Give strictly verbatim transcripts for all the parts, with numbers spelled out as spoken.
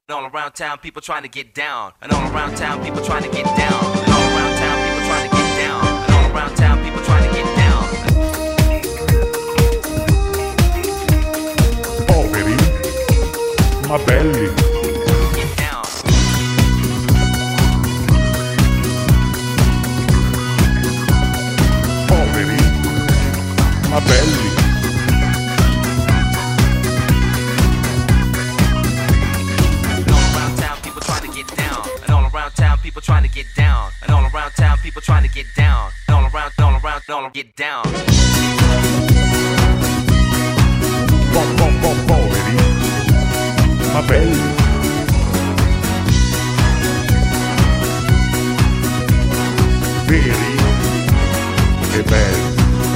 And all around town, people trying to get down. And all around town, people trying to get down. And all around town, people trying to get down. And all around town, people trying to get down. Poveri, ma belli. Get down. Poveri, ma belli. People trying to get down, and all around town, people trying to get down, and all around, all around, all around, get down. Po, po, po, poveri, ma belli. Veri e belli.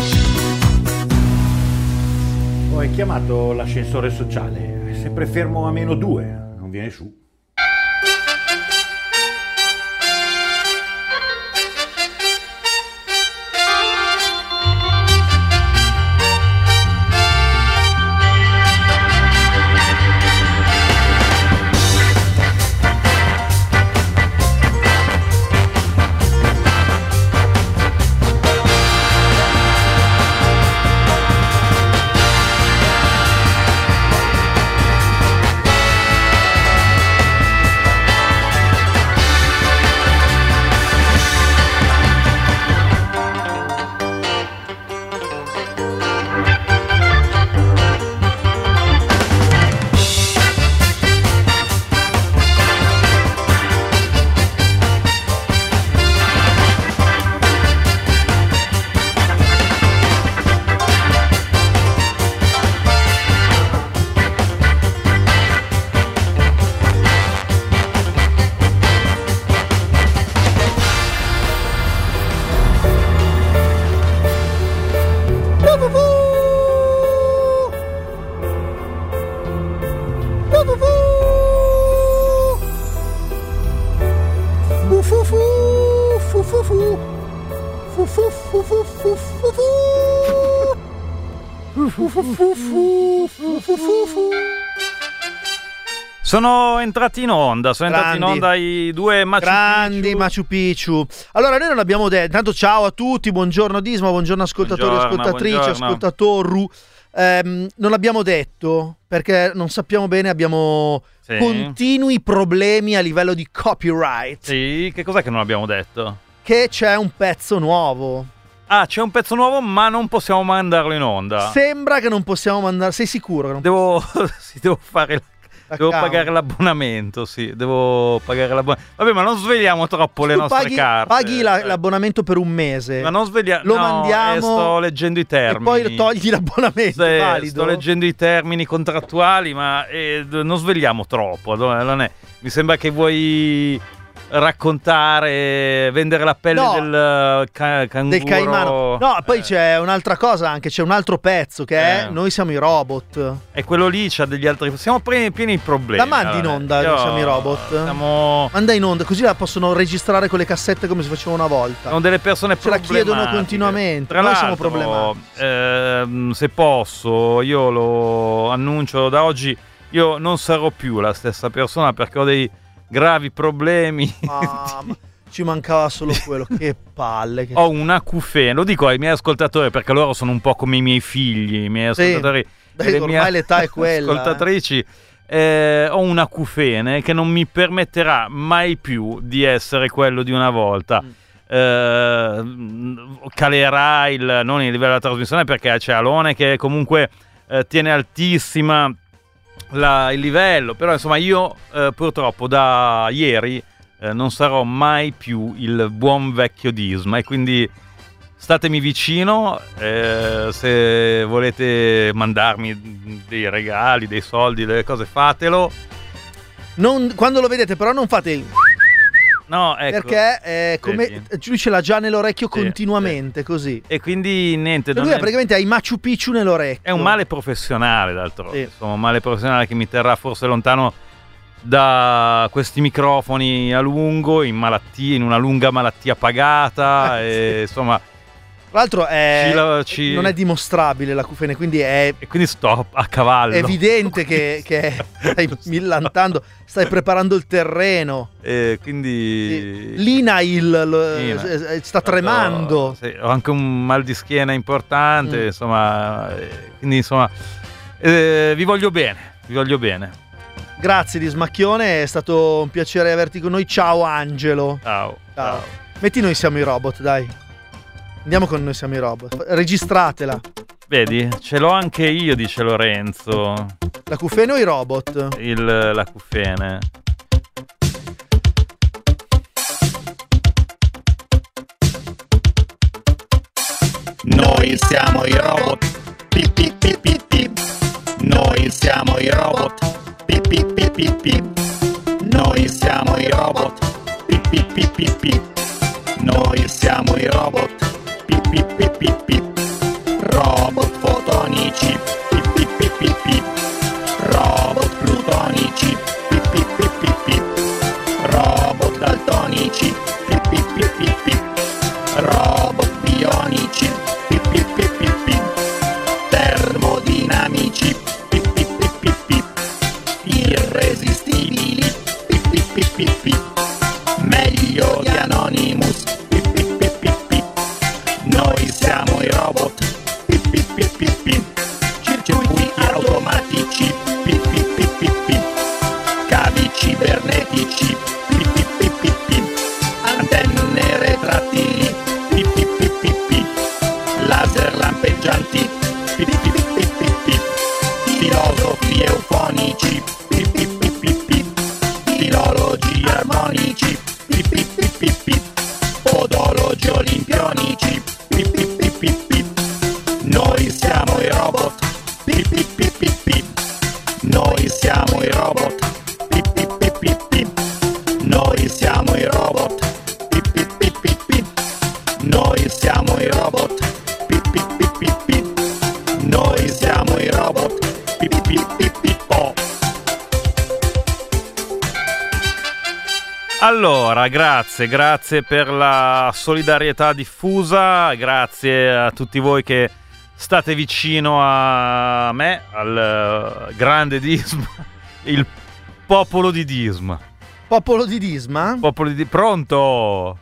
Ho chiamato l'ascensore sociale, è sempre fermo a meno due, non viene su. Sono entrati in onda, sono Grandi. entrati in onda i due Machu Grandi Picchu. Machu Picchu. Allora, noi non abbiamo detto. Intanto, ciao a tutti, buongiorno Disma, buongiorno ascoltatori, Buongiorno, ascoltatrici, buongiorno. ascoltatori. Ehm, non abbiamo detto perché non sappiamo bene, abbiamo Sì. continui problemi a livello di copyright. Sì, che cos'è che non abbiamo detto? Che c'è un pezzo nuovo. Ah, c'è un pezzo nuovo, ma non possiamo mandarlo in onda. Sembra che non possiamo mandare. Sei sicuro? Che non Devo, sì, devo fare. Devo Account. pagare l'abbonamento, sì, devo pagare l'abbonamento. Vabbè, ma non svegliamo troppo le Tu nostre paghi, carte. paghi la- Eh, l'abbonamento per un mese. Ma non svegliamo. Lo no, mandiamo eh, sto leggendo i e termini. poi togli l'abbonamento. Sì, valido. sto leggendo i termini contrattuali, ma eh, non svegliamo troppo. Non è. Mi sembra che vuoi raccontare, vendere la pelle No, del ca- canguro. del caimano. No, poi Eh, c'è un'altra cosa anche, c'è un altro pezzo che è Eh. Noi siamo i robot. E quello lì c'ha degli altri. Siamo pieni, pieni di problemi. La mandi in allora. onda, Io- Noi siamo i robot? Siamo. Manda in onda, così la possono registrare con le cassette come si faceva una volta. Sono delle persone Ce la chiedono problematiche. continuamente. Tra Noi siamo l'altro, problematici. ehm, se posso, io lo annuncio da oggi, io non sarò più la stessa persona perché ho dei gravi problemi. Ah, ma ci mancava solo quello. Che palle. Che... Ho un acufene, lo dico ai miei ascoltatori perché loro sono un po' come i miei figli, i miei Sì. ascoltatori. Beh, e le ormai mie l'età è quella, ascoltatrici. Eh, ho un acufene che non mi permetterà mai più di essere quello di una volta. Mm. Eh, calerà il, non il livello della trasmissione perché c'è Alone che comunque eh, tiene altissima la- il livello, però insomma io eh, purtroppo da ieri eh, non sarò mai più il buon vecchio Disma e quindi statemi vicino, eh, se volete mandarmi dei regali, dei soldi, delle cose, fatelo. Non- quando lo vedete però non fate il... No, ecco. Perché è come... Vedi? lui ce l'ha già nell'orecchio Sì, continuamente, così. E quindi niente, Cioè, non lui è, ha praticamente ha i Machu Picchu nell'orecchio. è un male professionale d'altronde, Sì. insomma, un male professionale che mi terrà forse lontano da questi microfoni a lungo, in malattia, in una lunga malattia pagata, Eh, e sì. insomma Tra l'altro è, Ci la- ci- non è dimostrabile l'acufene, quindi è E quindi sto a cavallo. È evidente che, che stai millantando, stai preparando il terreno. E quindi... L'Inail lo- L'Inail. eh, sta tremando. Sì, ho anche un mal di schiena importante, Mm. insomma, eh, quindi insomma, eh, vi voglio bene, vi voglio bene. Grazie di Smacchione, è stato un piacere averti con noi. Ciao Angelo. Ciao. Ciao. Metti Noi siamo i robot, dai. Andiamo con Noi siamo i robot. Registratela. Vedi, ce l'ho anche io, dice Lorenzo, L'acufene o i robot? il, la cufene. Noi siamo i robot. Pip pip pip pip pip. Noi siamo i robot. Pip pip pip pip pip. Noi siamo i robot. Pip pip pip pip pip. Noi siamo i robot. Pip pip pip pip pip. Robot fotonici. Pip pip pip pip pip. Robot plutonici. Pip pip pip pip pip. Robot daltonici. Pip pip pip pip pip. Robot bionici. Pip pip pip pip pip. Termodinamici. Pip pip pip pip pip. Irresistibili. Pip pip pip pip pip. Meglio di Anonymous. Pip pip pip pip pip. Noi siamo i robot. Pip pip pip pip pip. Circuiti automatici. Pip pip pip pip pip. Cavi cibernetici. Pip pip pip pip pip. Antenne retrattili. Pip pip pip pip pip. Laser lampeggianti. Pip pip pip pip pip pip. Filosofi eufonici. Pip pip pip pip pip. Filologi armonici. Pip pip pip pip pip. Podologi olimpionici. Pip pip pip pip pip. Noi siamo i robot. Pip pip pip pip pip. Noi siamo i robot. Pip pip pip pip pip. Noi siamo i robot. Pip pip pip pip pip. Noi siamo i robot. Pip pip pip pip pip. Noi siamo i robot. Pip pip pip pip oh. Allora, grazie, grazie per la solidarietà diffusa, grazie a tutti voi che state vicino a me, al eh, grande Disma, il popolo di Disma. Popolo di Disma? Popolo di Pronto?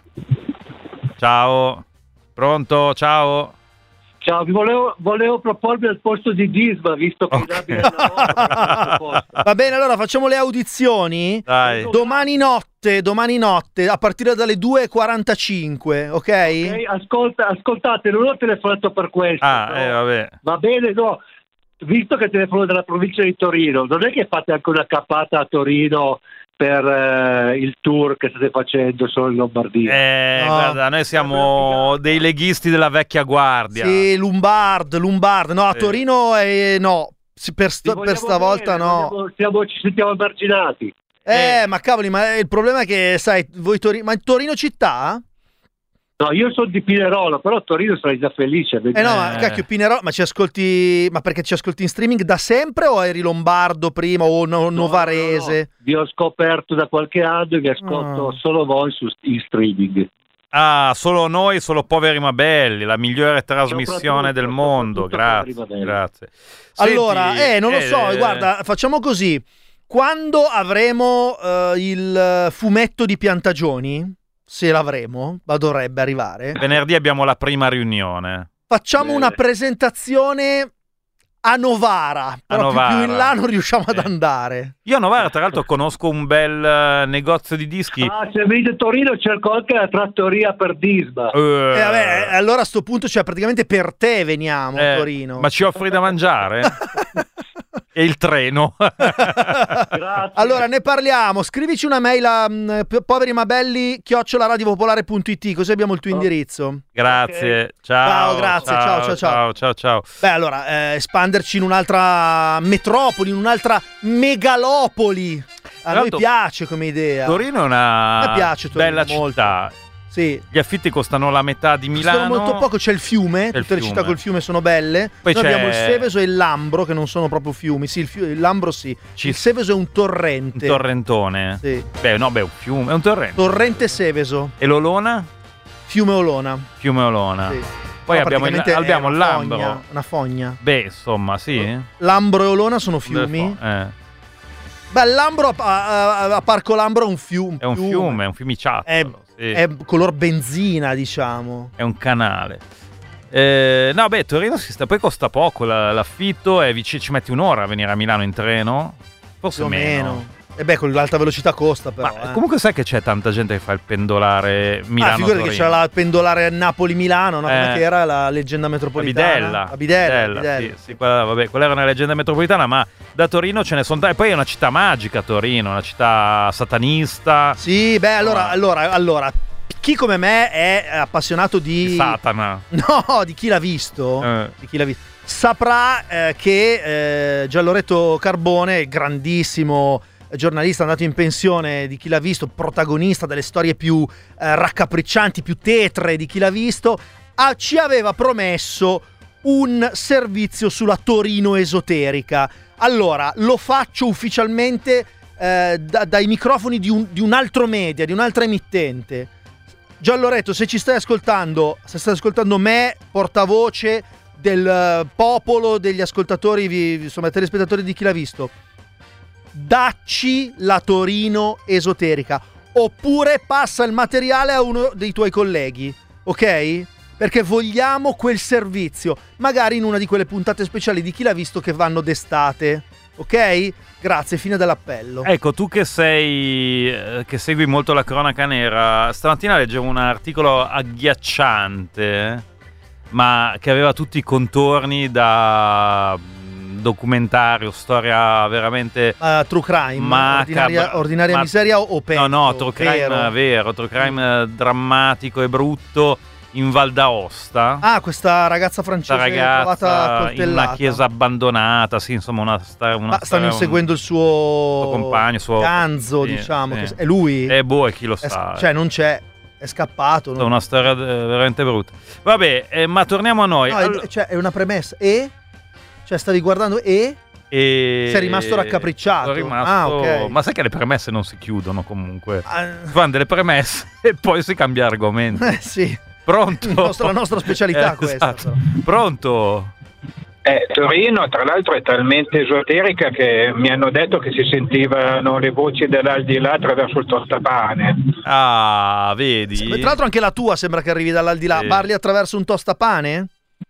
Ciao. Pronto? Ciao. Ciao, vi volevo, volevo proporvi al posto di Disma, visto che Ok. in abile lavoro. Va bene, allora facciamo le audizioni. Dai. Domani notte, domani notte, a partire dalle due e quarantacinque, ok? Ok, ascolta, ascoltate, non ho telefonato per questo. Ah, no. eh, vabbè. Va bene, no. Visto che telefono dalla provincia di Torino, non è che fate anche una cappata a Torino per eh, il tour che state facendo solo in Lombardia? Eh, No. guarda, noi siamo dei leghisti della vecchia guardia. Sì, Lombard, Lombard. No, a Sì. Torino eh, no. Sì, Per, Ti sta- vogliamo per stavolta bene, no. vogliamo- siamo- ci sentiamo emarginati. Eh, ma cavoli, ma il problema è che, sai, voi Torino... Ma Torino città? No, io sono di Pinerolo, però a Torino sarei già felice. Eh no, ma Eh. cacchio, Pinerolo, ma ci ascolti... Ma perché ci ascolti in streaming da sempre o eri lombardo prima o no- No, novarese? no, no. Vi ho scoperto da qualche anno e vi ascolto Ah. solo voi su in streaming. Ah, solo noi, solo poveri ma belli, la migliore trasmissione Soprattutto, del mondo. soprattutto Grazie, poveri ma belli. grazie. Allora, Senti, eh, non lo so, eh, guarda, facciamo così. Quando avremo eh, il fumetto di Piantagioni, se l'avremo, ma dovrebbe arrivare, venerdì abbiamo la prima riunione. facciamo Bene. una presentazione a Novara, però più- Novara. più in là non riusciamo ad Eh. andare. Io a Novara, tra l'altro, conosco un bel eh, negozio di dischi. Ah, se venite a Torino cerco anche la trattoria per Disma. Eh, E vabbè, eh, allora a sto punto, cioè praticamente per te veniamo a eh, Torino. Ma ci offri da mangiare? E il treno? Grazie. Allora ne parliamo, scrivici una mail a mh, p- poveri ma belli chiocciola radiopopolare punto it, così abbiamo il tuo Oh. indirizzo. Grazie, ciao. Ciao, grazie, ciao, ciao, ciao. ciao, ciao, ciao. Beh, allora, eh, espanderci in un'altra metropoli, in un'altra megalopoli. A noi l'altro, piace come idea. Torino è A una me piace Torino bella molto. città. Sì. Gli affitti costano la metà di Costano Milano. molto poco, c'è il fiume, C'è il tutte le fiume. città col fiume sono belle. Poi Noi c'è- abbiamo il Seveso e il Lambro, che non sono proprio fiumi. Sì, il, fiu- il Lambro sì. Ci- Il Seveso è un Un torrente. torrentone. Sì. Beh, no, beh, un fiume, è un torrente. Torrente Seveso, E l'Olona? fiume Olona. Fiume Olona. Sì. Poi No, abbiamo, il, praticamente è abbiamo una l'Ambro. fogna, una fogna. Beh, insomma, sì. L'Ambro e Olona sono fiumi. Eh. Beh, l'Ambro a, a, a Parco Lambro è un fiume. È un fiume, è un fiumiciattolo. È, sì. è color benzina, diciamo. È un canale. Eh, no, beh, Torino si sta. Poi costa poco la- l'affitto. È vicino, ci metti un'ora a venire a Milano in treno. Forse Più o meno. meno. E beh, con l'alta velocità costa però. Ma eh. comunque sai che c'è tanta gente che fa il pendolare Ah, Milano-Torino. figurati che c'era la pendolare Napoli-Milano, no? Come Eh. che era la leggenda La metropolitana? Bidella, La Bidella, Bidella, Bidella. Sì, sì, quella, vabbè, quella era una leggenda metropolitana, ma da Torino ce ne sono tante. Poi è una città magica, Torino, una città satanista. Sì, beh, allora, Ah. allora, allora, chi come me è appassionato di... Di Satana. No, di chi l'ha visto, Eh. di chi l'ha visto, saprà eh, che eh, Gianloretto Carbone, grandissimo giornalista andato in pensione, di chi l'ha visto, protagonista delle storie più eh, raccapriccianti, più tetre di chi l'ha visto, ha- ci aveva promesso un servizio sulla Torino esoterica. Allora, lo faccio ufficialmente eh, da- dai microfoni di un, di un altro media, di un'altra emittente. Gianloretto, se ci stai ascoltando, se stai ascoltando me, portavoce del eh, popolo, degli ascoltatori, vi- insomma, telespettatori di chi l'ha visto, dacci la Torino esoterica, oppure passa il materiale a uno dei tuoi colleghi, ok? Perché vogliamo quel servizio, magari in una di quelle puntate speciali di chi l'ha visto che vanno d'estate, ok? Grazie, fine dell'appello. Ecco, tu che sei eh, che segui molto la cronaca nera, stamattina leggevo un articolo agghiacciante, ma che aveva tutti i contorni da mm, documentario, storia veramente Uh, true crime, macabra. ordinaria, ordinaria Ma- miseria o peggio? No, no, true crime vero? vero, true crime eh, drammatico e brutto in Val d'Aosta. Ah, questa ragazza francese Questa trovata ragazza in coltellata. una chiesa abbandonata, sì, insomma, una, sta- una Ma stanno storia- inseguendo il suo, suo compagno, suo ganzo, sì, diciamo. sì. che- È lui? Eh, boh, e chi lo È sa. sc- cioè, non c'è. È scappato. È non- una storia eh, veramente brutta. Vabbè, eh, ma torniamo a noi. No, è- Allo- cioè, è una premessa. E? Cioè, stavi guardando e? e... sei rimasto raccapricciato? Sono rimasto... Ah, ok. Ma sai che le premesse non si chiudono comunque? Ah, Si fanno delle premesse e poi si cambia argomento. eh, sì. Pronto? Il nostro- la nostra specialità Eh, questa, esatto. però. Pronto? Eh, Torino, tra l'altro, è talmente esoterica che mi hanno detto che si sentivano le voci dell'aldilà attraverso il tostapane. Ah, vedi? Sì, tra l'altro anche la tua sembra che arrivi dall'aldilà. Sì. Parli attraverso un tostapane?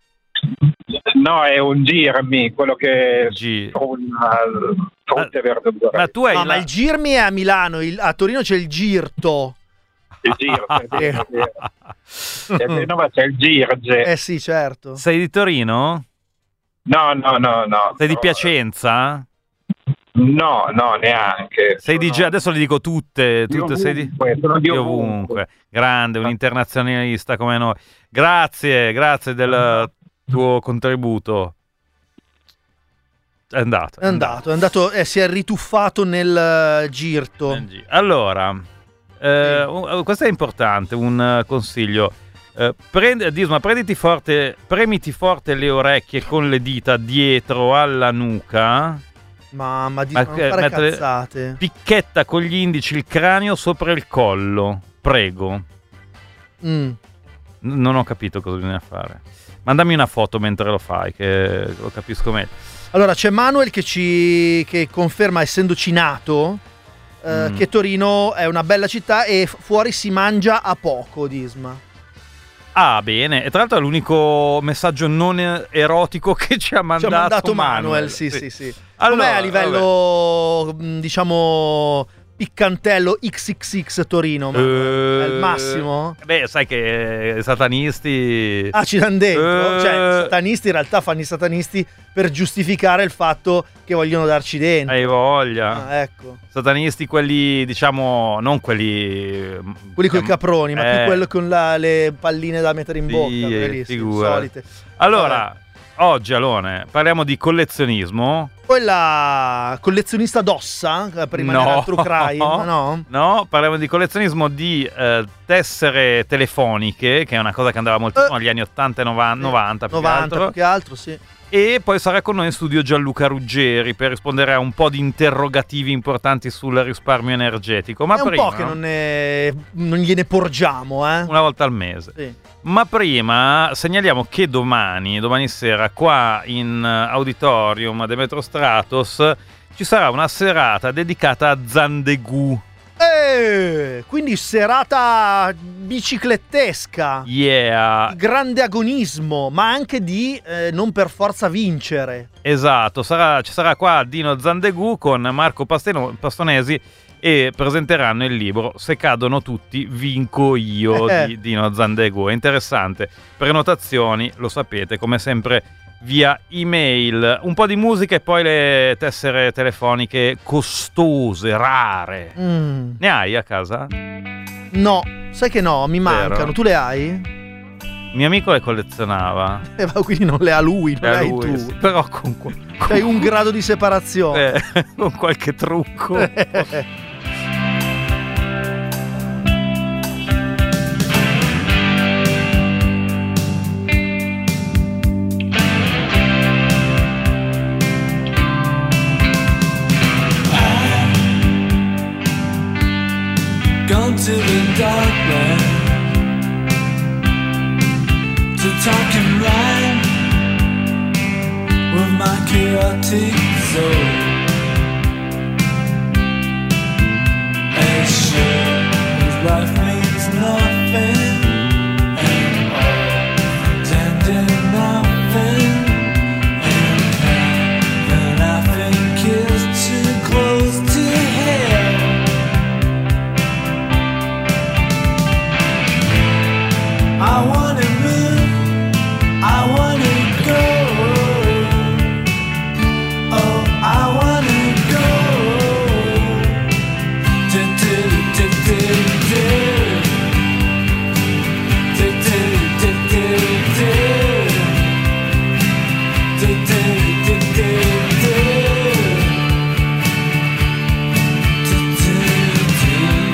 No, è un girmi, quello che Gi- frutta, frutta e verdura. Ma tu hai No, la- ma il Girmi è a Milano, il- a Torino c'è il Girto. Il giro, è vero, è vero. E a Genova c'è il girge. Eh sì, certo. Sei di Torino? No, no, no, no. Sei di no. Piacenza? No, no, neanche. Sei di Sono adesso le dico tutte, di tutte sei di, ovunque, sono di di ovunque. ovunque. Grande, un internazionalista come noi. Grazie, grazie del tuo contributo. È andato. È andato, è andato, eh, si è rituffato nel eh, Girto. Allora, eh, un- questo è importante, un eh, consiglio. Eh, prendi- Disma, prenditi forte, premiti forte le orecchie con le dita dietro alla nuca. Mamma di Ma non che- fare mettere- cazzate. Picchetta con gli indici il cranio sopra il collo. Prego. Mm. N- non ho capito cosa bisogna fare. Mandami una foto mentre lo fai, che lo capisco meglio. Allora, c'è Manuel che ci che conferma, essendoci nato, eh, Mm. che Torino è una bella città e f- fuori si mangia a poco, Disma. Ah, bene. E tra l'altro è l'unico messaggio non eh, erotico che ci ha Ci mandato, ha mandato Manuel, Manuel. sì, sì, sì. Allora, Com'è a livello, mh, diciamo, piccantello X X X Torino? Manuel? È il massimo? Eh, Beh, sai che i satanisti... Ah, ci danno dentro? Eh. Cioè, i satanisti in realtà fanno i satanisti per giustificare il fatto che vogliono darci dentro. Hai voglia. Ah, ecco. Satanisti quelli, diciamo, non quelli... Quelli con i caproni, ma Eh, più quello con la- le palline da mettere in sì, bocca. quelle lì, sì, figura. solite. Allora, oggi, Alone, parliamo di collezionismo. Poi la collezionista d'ossa, eh, per rimanere No. al true crime, no? No, parliamo di collezionismo di eh, tessere telefoniche, che è una cosa che andava moltissimo Eh. negli anni ottanta e novanta, novanta più che novanta altro. più che altro, sì. E poi sarà con noi in studio Gianluca Ruggeri per rispondere a un po' di interrogativi importanti sul risparmio energetico. Ma è un prima, po' che non, ne, non gliene porgiamo, eh? Una volta al mese. Sì. Ma prima segnaliamo che domani, domani sera, qua in auditorium Demetro Stratos ci sarà una serata dedicata a Zandegù. Eh, quindi serata biciclettesca, Yeah, di grande agonismo, ma anche di eh, non per forza vincere. esatto, sarà, ci sarà qua Dino Zandegù con Marco Pasteno- Pastonesi e presenteranno il libro Se cadono tutti vinco io di Dino Zandegù. È interessante. Prenotazioni, lo sapete, come sempre via email. Un po' di musica e poi le tessere telefoniche costose, rare. Mm, Ne hai a casa? no, sai che no, mi mancano. Vero? Tu le hai? Mio amico le collezionava. Eh, ma quindi non le ha lui, non E le a hai lui, tu. sì. Però con, con, C'hai un grado di separazione. eh, con qualche trucco. Gone to the dark land to talk and rhyme with my chaotic soul. As sure as life means nothing and all pretending nothing, and heaven I think is too close to hell. I wanna move, I wanna go. Oh, I wanna go. Do, do, do, do, do. Do, do, do, do, do. Do, do, do, do, do. Do, do, do.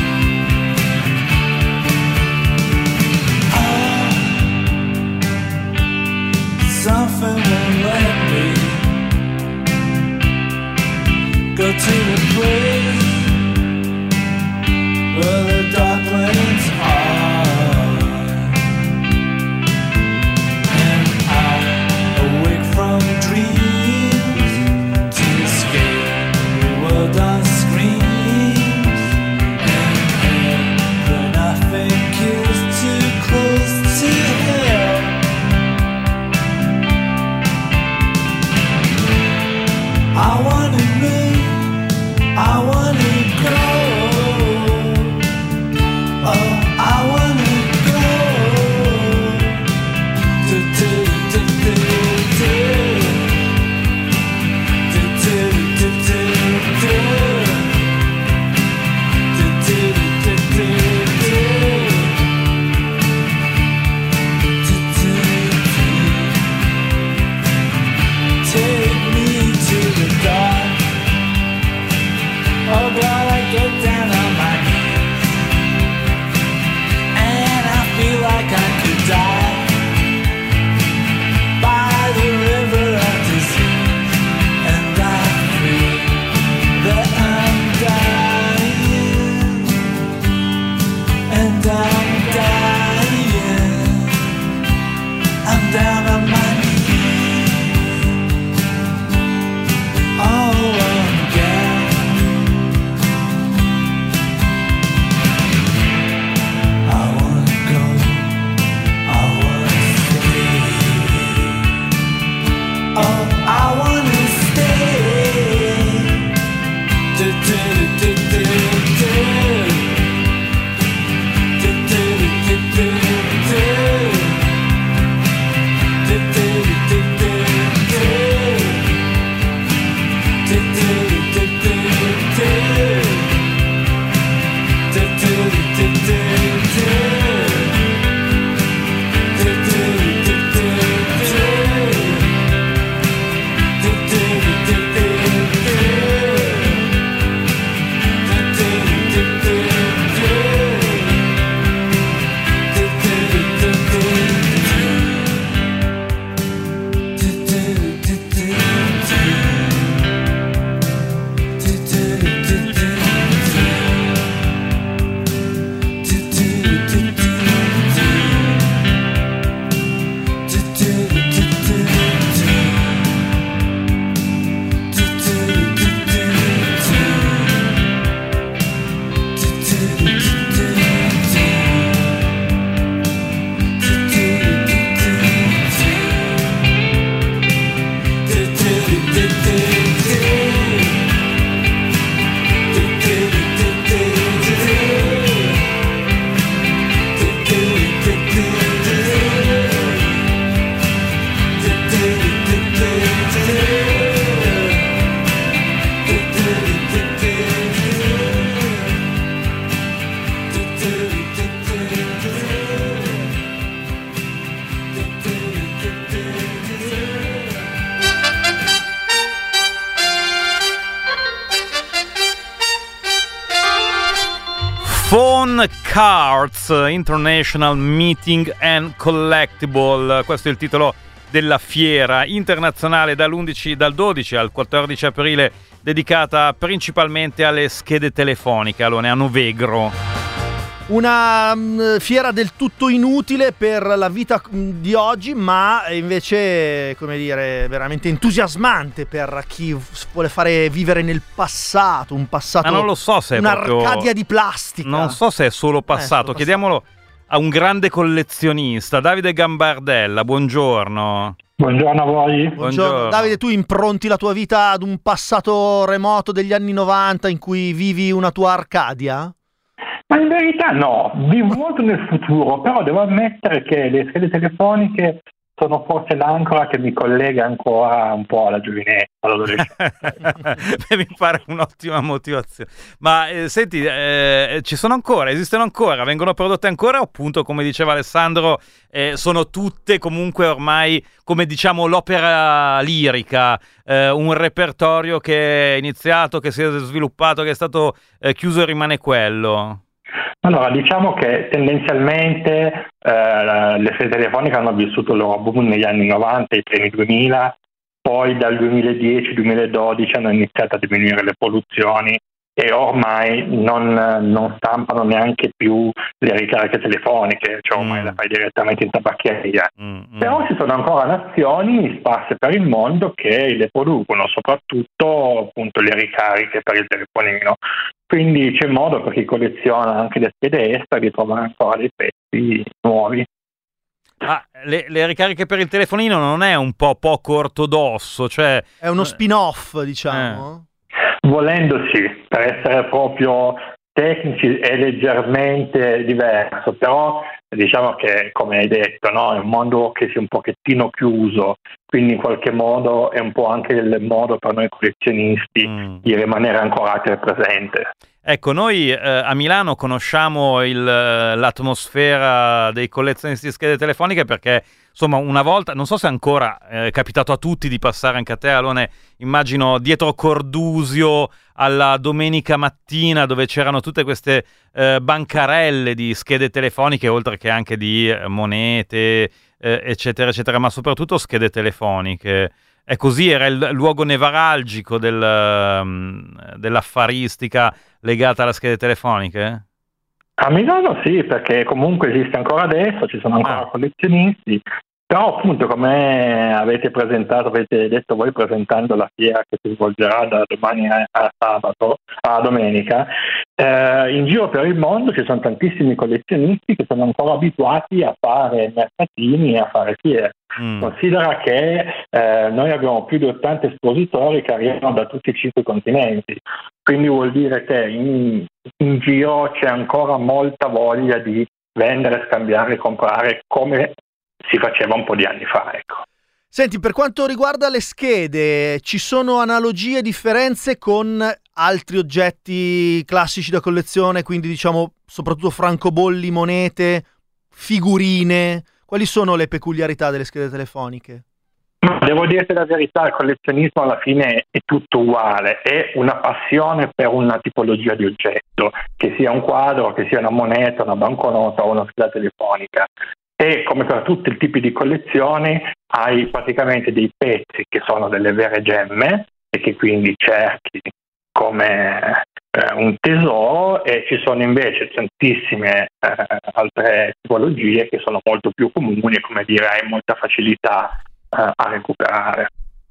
Something won't let me go to the place where the dark lanes are, and I awake from dreams to escape the world on screens, and heaven I think is too close to hell. I wanna move, I wanna go. Oh, I wanna go. Do, do, do, do, do. Do, do, do, do, do. Do, do, do, do, do. Do, do, do. Take me to the dark. Oh, glad I get down on my knees, and I feel like I could die by the river of disease, and I feel that I'm dying, and I'm dying. I'm down on my knees. Oh, I'm down. Phone Cards International Meeting and Collectible, questo è il titolo della fiera internazionale dall'undici, dal dodici al quattordici aprile, dedicata principalmente alle schede telefoniche, Alone, a Novegro. Una mh, fiera del tutto inutile per la vita mh, di oggi, ma invece, come dire, veramente entusiasmante per chi f- vuole fare vivere nel passato, un passato, Ma non lo so se è un'Arcadia proprio... di plastica. Non so se è solo passato, Eh, solo chiediamolo a un grande collezionista, Davide Gambardella, buongiorno. Buongiorno a voi. Buongiorno. Buongiorno. Davide, tu impronti la tua vita ad un passato remoto degli anni novanta in cui vivi una tua Arcadia? Ma in verità no, vivo molto nel futuro, però devo ammettere che le schede telefoniche sono forse l'ancora che mi collega ancora un po' alla giovinezza, all'adolescenza. Mi pare un'ottima motivazione. Ma eh, senti, eh, ci sono ancora, esistono ancora, vengono prodotte ancora o appunto, come diceva Alessandro, eh, sono tutte comunque ormai, come diciamo, l'opera lirica, eh, un repertorio che è iniziato, che si è sviluppato, che è stato eh, chiuso e rimane quello? Allora, diciamo che tendenzialmente eh, le schede telefoniche hanno vissuto il loro boom negli anni novanta, i primi duemila, poi dal duemiladieci duemiladodici hanno iniziato a diminuire le produzioni e ormai non, non stampano neanche più le ricariche telefoniche, cioè ormai Mm. le fai direttamente in tabaccheria. Mm, mm. Però ci sono ancora nazioni sparse per il mondo che le producono, soprattutto appunto le ricariche per il telefonino. Quindi c'è modo per chi colleziona anche le schede estere di trovare ancora dei pezzi nuovi. Ah, le, le ricariche per il telefonino non è un po' poco ortodosso, cioè... È uno spin-off, diciamo. Volendo sì, per essere proprio tecnici è leggermente diverso, però diciamo che, come hai detto, no, è un mondo che si è un pochettino chiuso, quindi in qualche modo è un po' anche il modo per noi collezionisti Mm. di rimanere ancorati al presente. Ecco, noi eh, a Milano conosciamo il, eh, l'atmosfera dei collezionisti di schede telefoniche perché, insomma, una volta, non so se ancora eh, è capitato a tutti di passare anche a te, Alone, immagino dietro Cordusio alla domenica mattina dove c'erano tutte queste eh, bancarelle di schede telefoniche, oltre che anche di eh, monete, eh, eccetera, eccetera, ma soprattutto schede telefoniche. È così, era il luogo nevralgico del, um, dell'affaristica legata alle schede telefoniche? A Milano sì, perché comunque esiste ancora adesso, ci sono ancora Ah. collezionisti, però appunto come avete presentato, avete detto voi presentando la fiera che si svolgerà da domani a, a sabato, a domenica, eh, in giro per il mondo ci sono tantissimi collezionisti che sono ancora abituati a fare mercatini e a fare fiere. Mm. Considera che eh, noi abbiamo più di ottanta espositori che arrivano da tutti i cinque continenti, quindi vuol dire che in, in giro c'è ancora molta voglia di vendere, scambiare, comprare come si faceva un po' di anni fa, ecco. Senti, per quanto riguarda le schede, ci sono analogie e differenze con altri oggetti classici da collezione, quindi diciamo soprattutto francobolli, monete, figurine? Quali sono le peculiarità delle schede telefoniche? Devo dirti la verità, il collezionismo alla fine è tutto uguale, è una passione per una tipologia di oggetto, che sia un quadro, che sia una moneta, una banconota o una scheda telefonica. E come per tutti i tipi di collezioni hai praticamente dei pezzi che sono delle vere gemme e che quindi cerchi come eh, un tesoro, e ci sono invece tantissime eh, altre tipologie che sono molto più comuni e, come dire, hai molta facilità eh, a recuperare.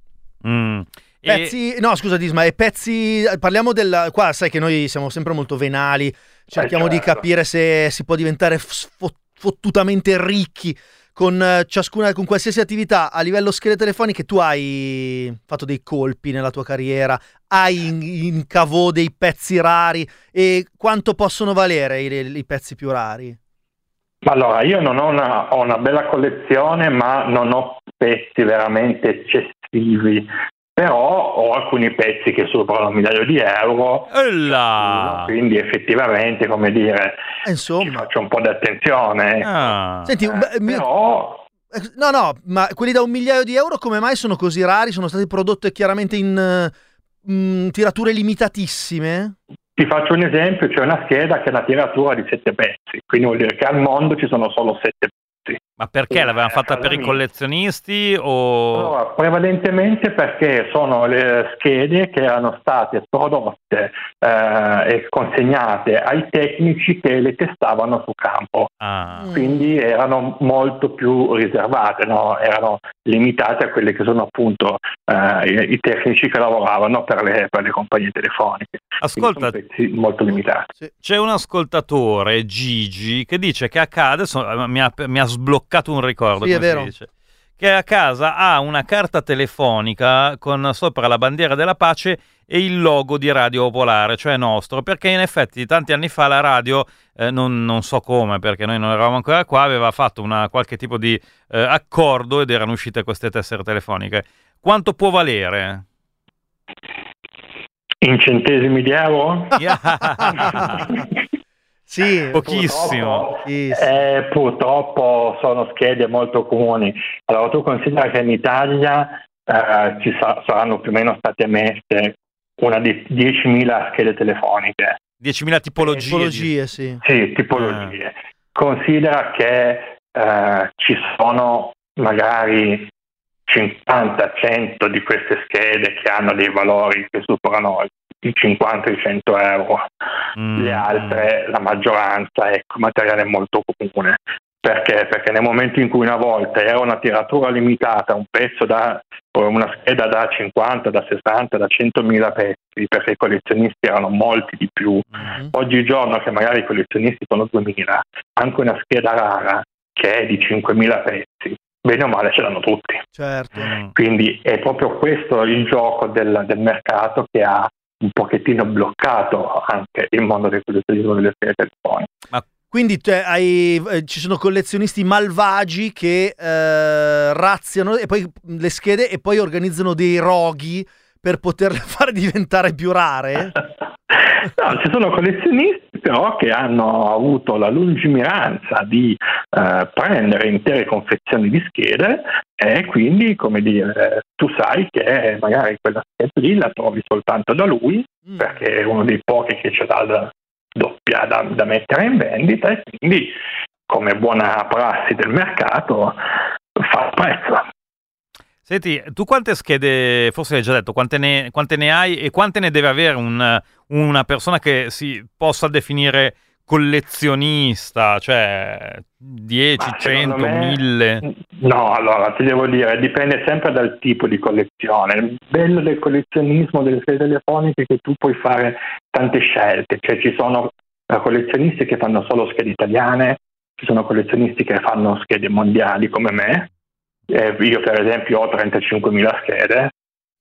Mm. E- Pezzi, no scusa Disma, e pezzi, parliamo del, qua sai che noi siamo sempre molto venali, cerchiamo Eh, di certo. capire se si può diventare sfo- fottutamente ricchi con eh, ciascuna, con qualsiasi attività. A livello schede telefoniche tu hai fatto dei colpi nella tua carriera, hai in, in cavò dei pezzi rari, e quanto possono valere i, i pezzi più rari? Allora, io non ho una, ho una bella collezione, ma non ho pezzi veramente eccessivi, però ho alcuni pezzi che superano un migliaio di euro, Ella! quindi effettivamente, come dire, Eh, ci insomma, faccio un po' di attenzione. Ah. senti, Eh, beh, mi- però Eh, No, no, ma quelli da un migliaio di euro come mai sono così rari? Sono stati prodotti chiaramente in eh, mh, tirature limitatissime? Ti faccio un esempio, c'è una scheda che ha una tiratura di sette pezzi, quindi vuol dire che al mondo ci sono solo sette pezzi. Ma perché l'avevano fatta per i collezionisti o... Allora, prevalentemente perché sono le schede che erano state prodotte eh, e consegnate ai tecnici che le testavano sul campo. Ah. Quindi erano molto più riservate, no? Erano limitate a quelli che sono appunto eh, i, i tecnici che lavoravano per le, per le compagnie telefoniche. Ascolta, Quindi sono pezzi molto limitati. c'è un ascoltatore, Gigi, che dice che a casa, adesso mi ha, mi ha sbloccato un ricordo, Sì, è come si vero. dice, che a casa ha una carta telefonica con sopra la bandiera della pace e il logo di Radio Popolare, cioè nostro, perché in effetti tanti anni fa la radio, eh, non, non so come, perché noi non eravamo ancora qua, aveva fatto una, qualche tipo di eh, accordo ed erano uscite queste tessere telefoniche. Quanto può valere? In centesimi di euro? Sì, Pochissimo. Sì, sì. Eh, purtroppo sono schede molto comuni. Allora tu considera che in Italia eh, ci sa- saranno più o meno state emesse una di diecimila schede telefoniche. diecimila tipologie. Tipologie, sì. Sì, tipologie. Considera che eh, ci sono magari cinquanta cento di queste schede che hanno dei valori che superano i cinquanta i cento euro. Mm. Le altre, la maggioranza, è materiale molto comune. Perché? Perché nel momento in cui una volta era una tiratura limitata, un pezzo da o una scheda da cinquanta, da sessanta, da centomila pezzi, perché i collezionisti erano molti di più. Mm-hmm. Oggigiorno che magari i collezionisti sono duemila, anche una scheda rara che è di cinquemila pezzi, bene o male ce l'hanno tutti. Certo. Mm. Quindi è proprio questo il gioco del, del mercato che ha un pochettino bloccato anche il mondo del collezionismo delle schede telefoniche. Ma Quindi te hai, eh, ci sono collezionisti malvagi che eh, razziano e poi le schede e poi organizzano dei roghi per poterle fare diventare più rare? No, ci sono collezionisti però che hanno avuto la lungimiranza di eh, prendere intere confezioni di schede e quindi, come dire, tu sai che magari quella scheda lì la trovi soltanto da lui, Mm. perché è uno dei pochi che ce l'ha da, doppia da, da mettere in vendita e quindi, come buona prassi del mercato, fa il prezzo. Senti, tu quante schede, forse l'hai già detto, quante ne, quante ne hai e quante ne deve avere un, una persona che si possa definire collezionista, cioè dieci, Ma cento, secondo me- mille? No, allora ti devo dire, dipende sempre dal tipo di collezione. Il bello del collezionismo delle schede telefoniche è che tu puoi fare tante scelte, cioè ci sono eh, collezionisti che fanno solo schede italiane, ci sono collezionisti che fanno schede mondiali come me. Eh, io per esempio ho trentacinquemila schede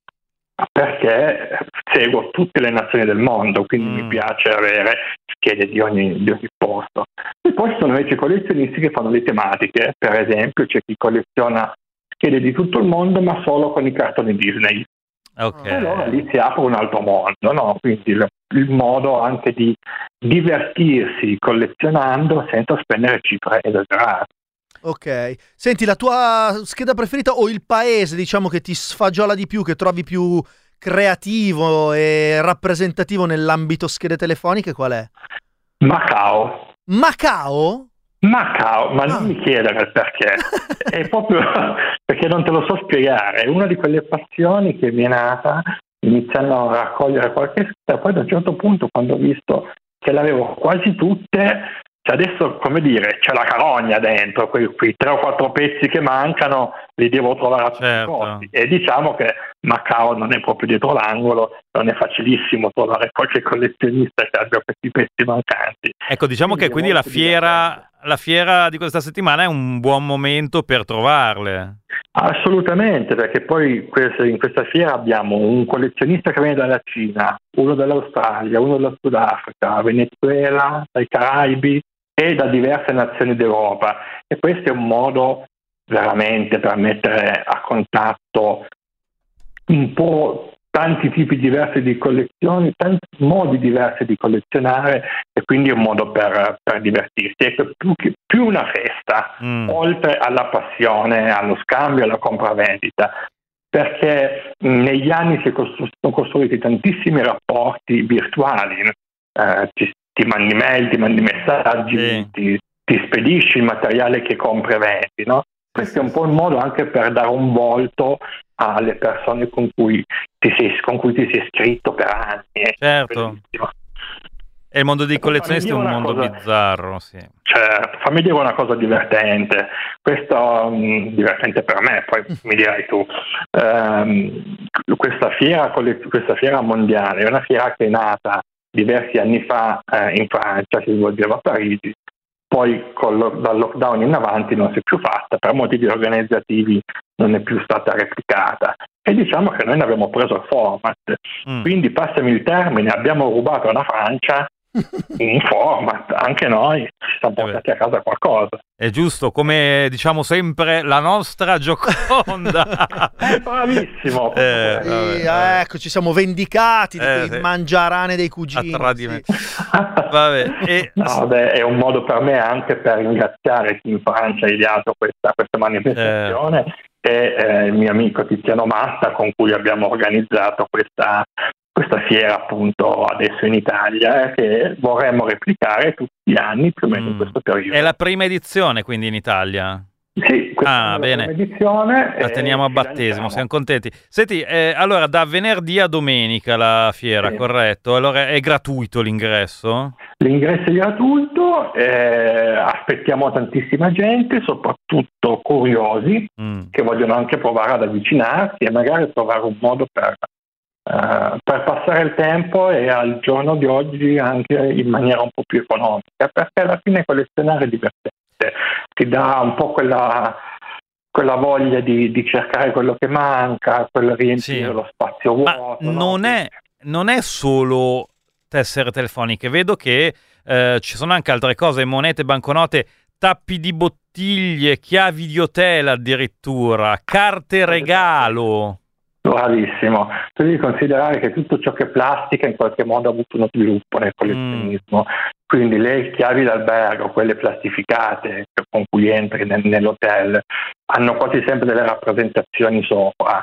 perché seguo tutte le nazioni del mondo, quindi Mm. mi piace avere schede di ogni, di ogni posto. E poi ci sono invece collezionisti che fanno le tematiche, per esempio c'è chi colleziona schede di tutto il mondo ma solo con i cartoni Disney. Ok. E allora lì si apre un altro mondo, no? Quindi il, il modo anche di divertirsi collezionando senza spendere cifre esagerate. Ok. Senti, la tua scheda preferita o il paese, diciamo, che ti sfagiola di più, che trovi più creativo e rappresentativo nell'ambito schede telefoniche, qual è? Macao. Macao? Macao, ma non Ah. mi chiedere il perché, è proprio perché non te lo so spiegare, è una di quelle passioni che mi è nata iniziando a raccogliere qualche scheda, poi ad un certo punto quando ho visto che l'avevo quasi tutte, cioè adesso come dire, c'è la carogna dentro, quei, quei tre o quattro pezzi che mancano li devo trovare a tutti i Certo. costi. E diciamo che Macao non è proprio dietro l'angolo, non è facilissimo trovare qualche collezionista che abbia questi pezzi mancanti. Ecco, diciamo che quindi è la molto fiera, la fiera di questa settimana è un buon momento per trovarle. Assolutamente, perché poi questa- in questa fiera abbiamo un collezionista che viene dalla Cina, uno dall'Australia, uno dal Sudafrica, Venezuela, dai Caraibi e da diverse nazioni d'Europa. E questo è un modo veramente per mettere a contatto un po' tanti tipi diversi di collezioni, tanti modi diversi di collezionare e quindi è un modo per, per divertirsi. Ecco, più, che- più una festa, Mm. oltre alla passione, allo scambio, alla compravendita, perché mh, negli anni si è costru- sono costruiti tantissimi rapporti virtuali eh, ti, ti mandi mail, ti mandi messaggi, Sì. ti, ti spedisci il materiale che compri e vendi, no? Questo è un po' il modo anche per dare un volto alle persone con cui ti sei, con cui ti sei iscritto per anni. È Certo. bellissimo. E il mondo dei E poi collezionisti è un fammi dire mondo una cosa- bizzarro, sì. Cioè, fammi dire una cosa divertente, questo mh, divertente per me, poi mi dirai tu. Ehm, questa fiera, colle- questa fiera mondiale è una fiera che è nata diversi anni fa eh, in Francia, si svolgeva a Parigi, poi col lo- dal lockdown in avanti non si è più fatta, per motivi organizzativi non è più stata replicata. E diciamo che noi ne abbiamo preso il format, Mm. quindi passami il termine, abbiamo rubato alla Francia in format, anche noi ci siamo Eh beh. portati a casa qualcosa. È giusto, come diciamo sempre, la nostra Gioconda. È bravissimo. Eh, Sì, vabbè, ecco, ci siamo vendicati di Eh, quei sì. mangiarane dei a cugini. tradimento. sì. Vabbè, e No, beh, è un modo per me anche per ringraziare chi in Francia ha ideato questa, questa manifestazione e eh, il mio amico Tiziano Massa, con cui abbiamo organizzato questa, questa fiera appunto adesso in Italia, eh, che vorremmo replicare tutti gli anni più o meno in Mm. questo periodo. è la prima edizione quindi in Italia. Sì, questa Ah, è la bene. prima edizione. La e teniamo a ci battesimo, lanciamo. siamo contenti. Senti, eh, allora da venerdì a domenica la fiera, Sì. corretto? Allora è gratuito l'ingresso? L'ingresso è gratuito, eh, aspettiamo tantissima gente, soprattutto curiosi, Mm. che vogliono anche provare ad avvicinarsi e magari trovare un modo per, eh, per passare il tempo e al giorno di oggi anche in maniera un po' più economica, perché alla fine collezionare è divertente, ti dà un po' quella, quella voglia di, di cercare quello che manca, quel riempire Sì. lo spazio Ma vuoto. no? non è, non è solo tessere telefoniche, vedo che eh, ci sono anche altre cose, monete, banconote, tappi di bottiglie, chiavi di hotel addirittura, carte regalo. Bravissimo, tu devi considerare che tutto ciò che è plastica in qualche modo ha avuto uno sviluppo nel collezionismo, quindi le chiavi d'albergo, quelle plastificate con cui entri nel- nell'hotel, hanno quasi sempre delle rappresentazioni sopra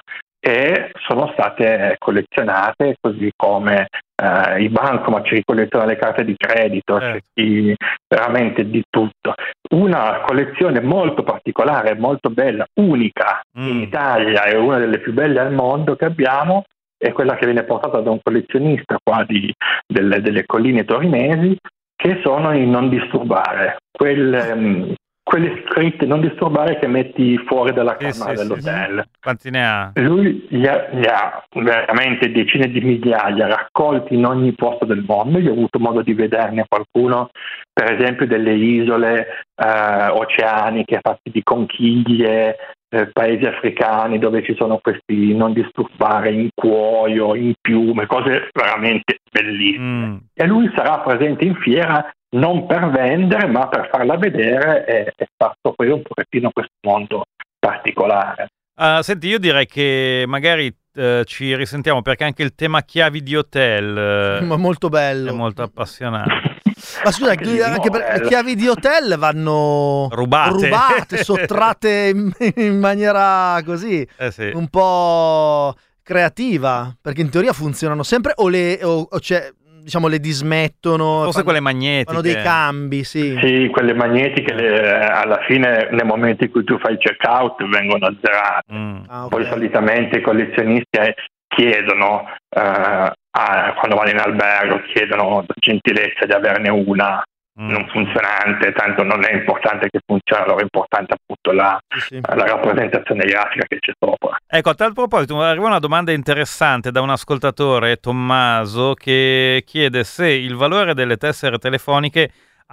e sono state collezionate, così come eh, i bancomat, ci collezionano le carte di credito, c'è Certo. chi veramente di tutto. Una collezione molto particolare, molto bella, unica in Mm. Italia, è una delle più belle al mondo che abbiamo, è quella che viene portata da un collezionista qua di, delle, delle colline torinesi, che sono i non disturbare, quelle, mh, quelle scritte non disturbare che metti fuori dalla Sì, camera sì, sì, dell'hotel. Quanti ne ha? Lui li ha, li ha veramente decine di migliaia raccolti in ogni posto del mondo. Io ho avuto modo di vederne qualcuno, per esempio delle isole eh, oceaniche fatti di conchiglie, eh, paesi africani dove ci sono questi non disturbare in cuoio, in piume, cose veramente bellissime. Mm. E lui sarà presente in fiera non per vendere ma per farla vedere e, e far scoprire un pochettino questo mondo particolare. Ah, senti, io direi che magari eh, ci risentiamo perché anche il tema chiavi di hotel eh, Ma molto bello. è molto appassionante. Ma scusa, Anche di anche per, le Noel. chiavi di hotel vanno Rubate. rubate, sottratte in, in maniera così Eh sì. un po' creativa, perché in teoria funzionano sempre o le o, o c'è, diciamo, le dismettono, Forse fanno, quelle magnetiche. fanno dei cambi, sì. Sì, quelle magnetiche le- alla fine nel momento in cui tu fai il check out vengono azzerate. Mm. Ah, ok. Poi solitamente i collezionisti eh, chiedono eh, a- quando vanno in albergo chiedono la gentilezza di averne una Mm. non funzionante, tanto non è importante che funzioni, allora è importante appunto la, Sì, sì. la rappresentazione grafica che c'è sopra. Ecco, a tal proposito, arriva una domanda interessante da un ascoltatore, Tommaso, che chiede se il valore delle tessere telefoniche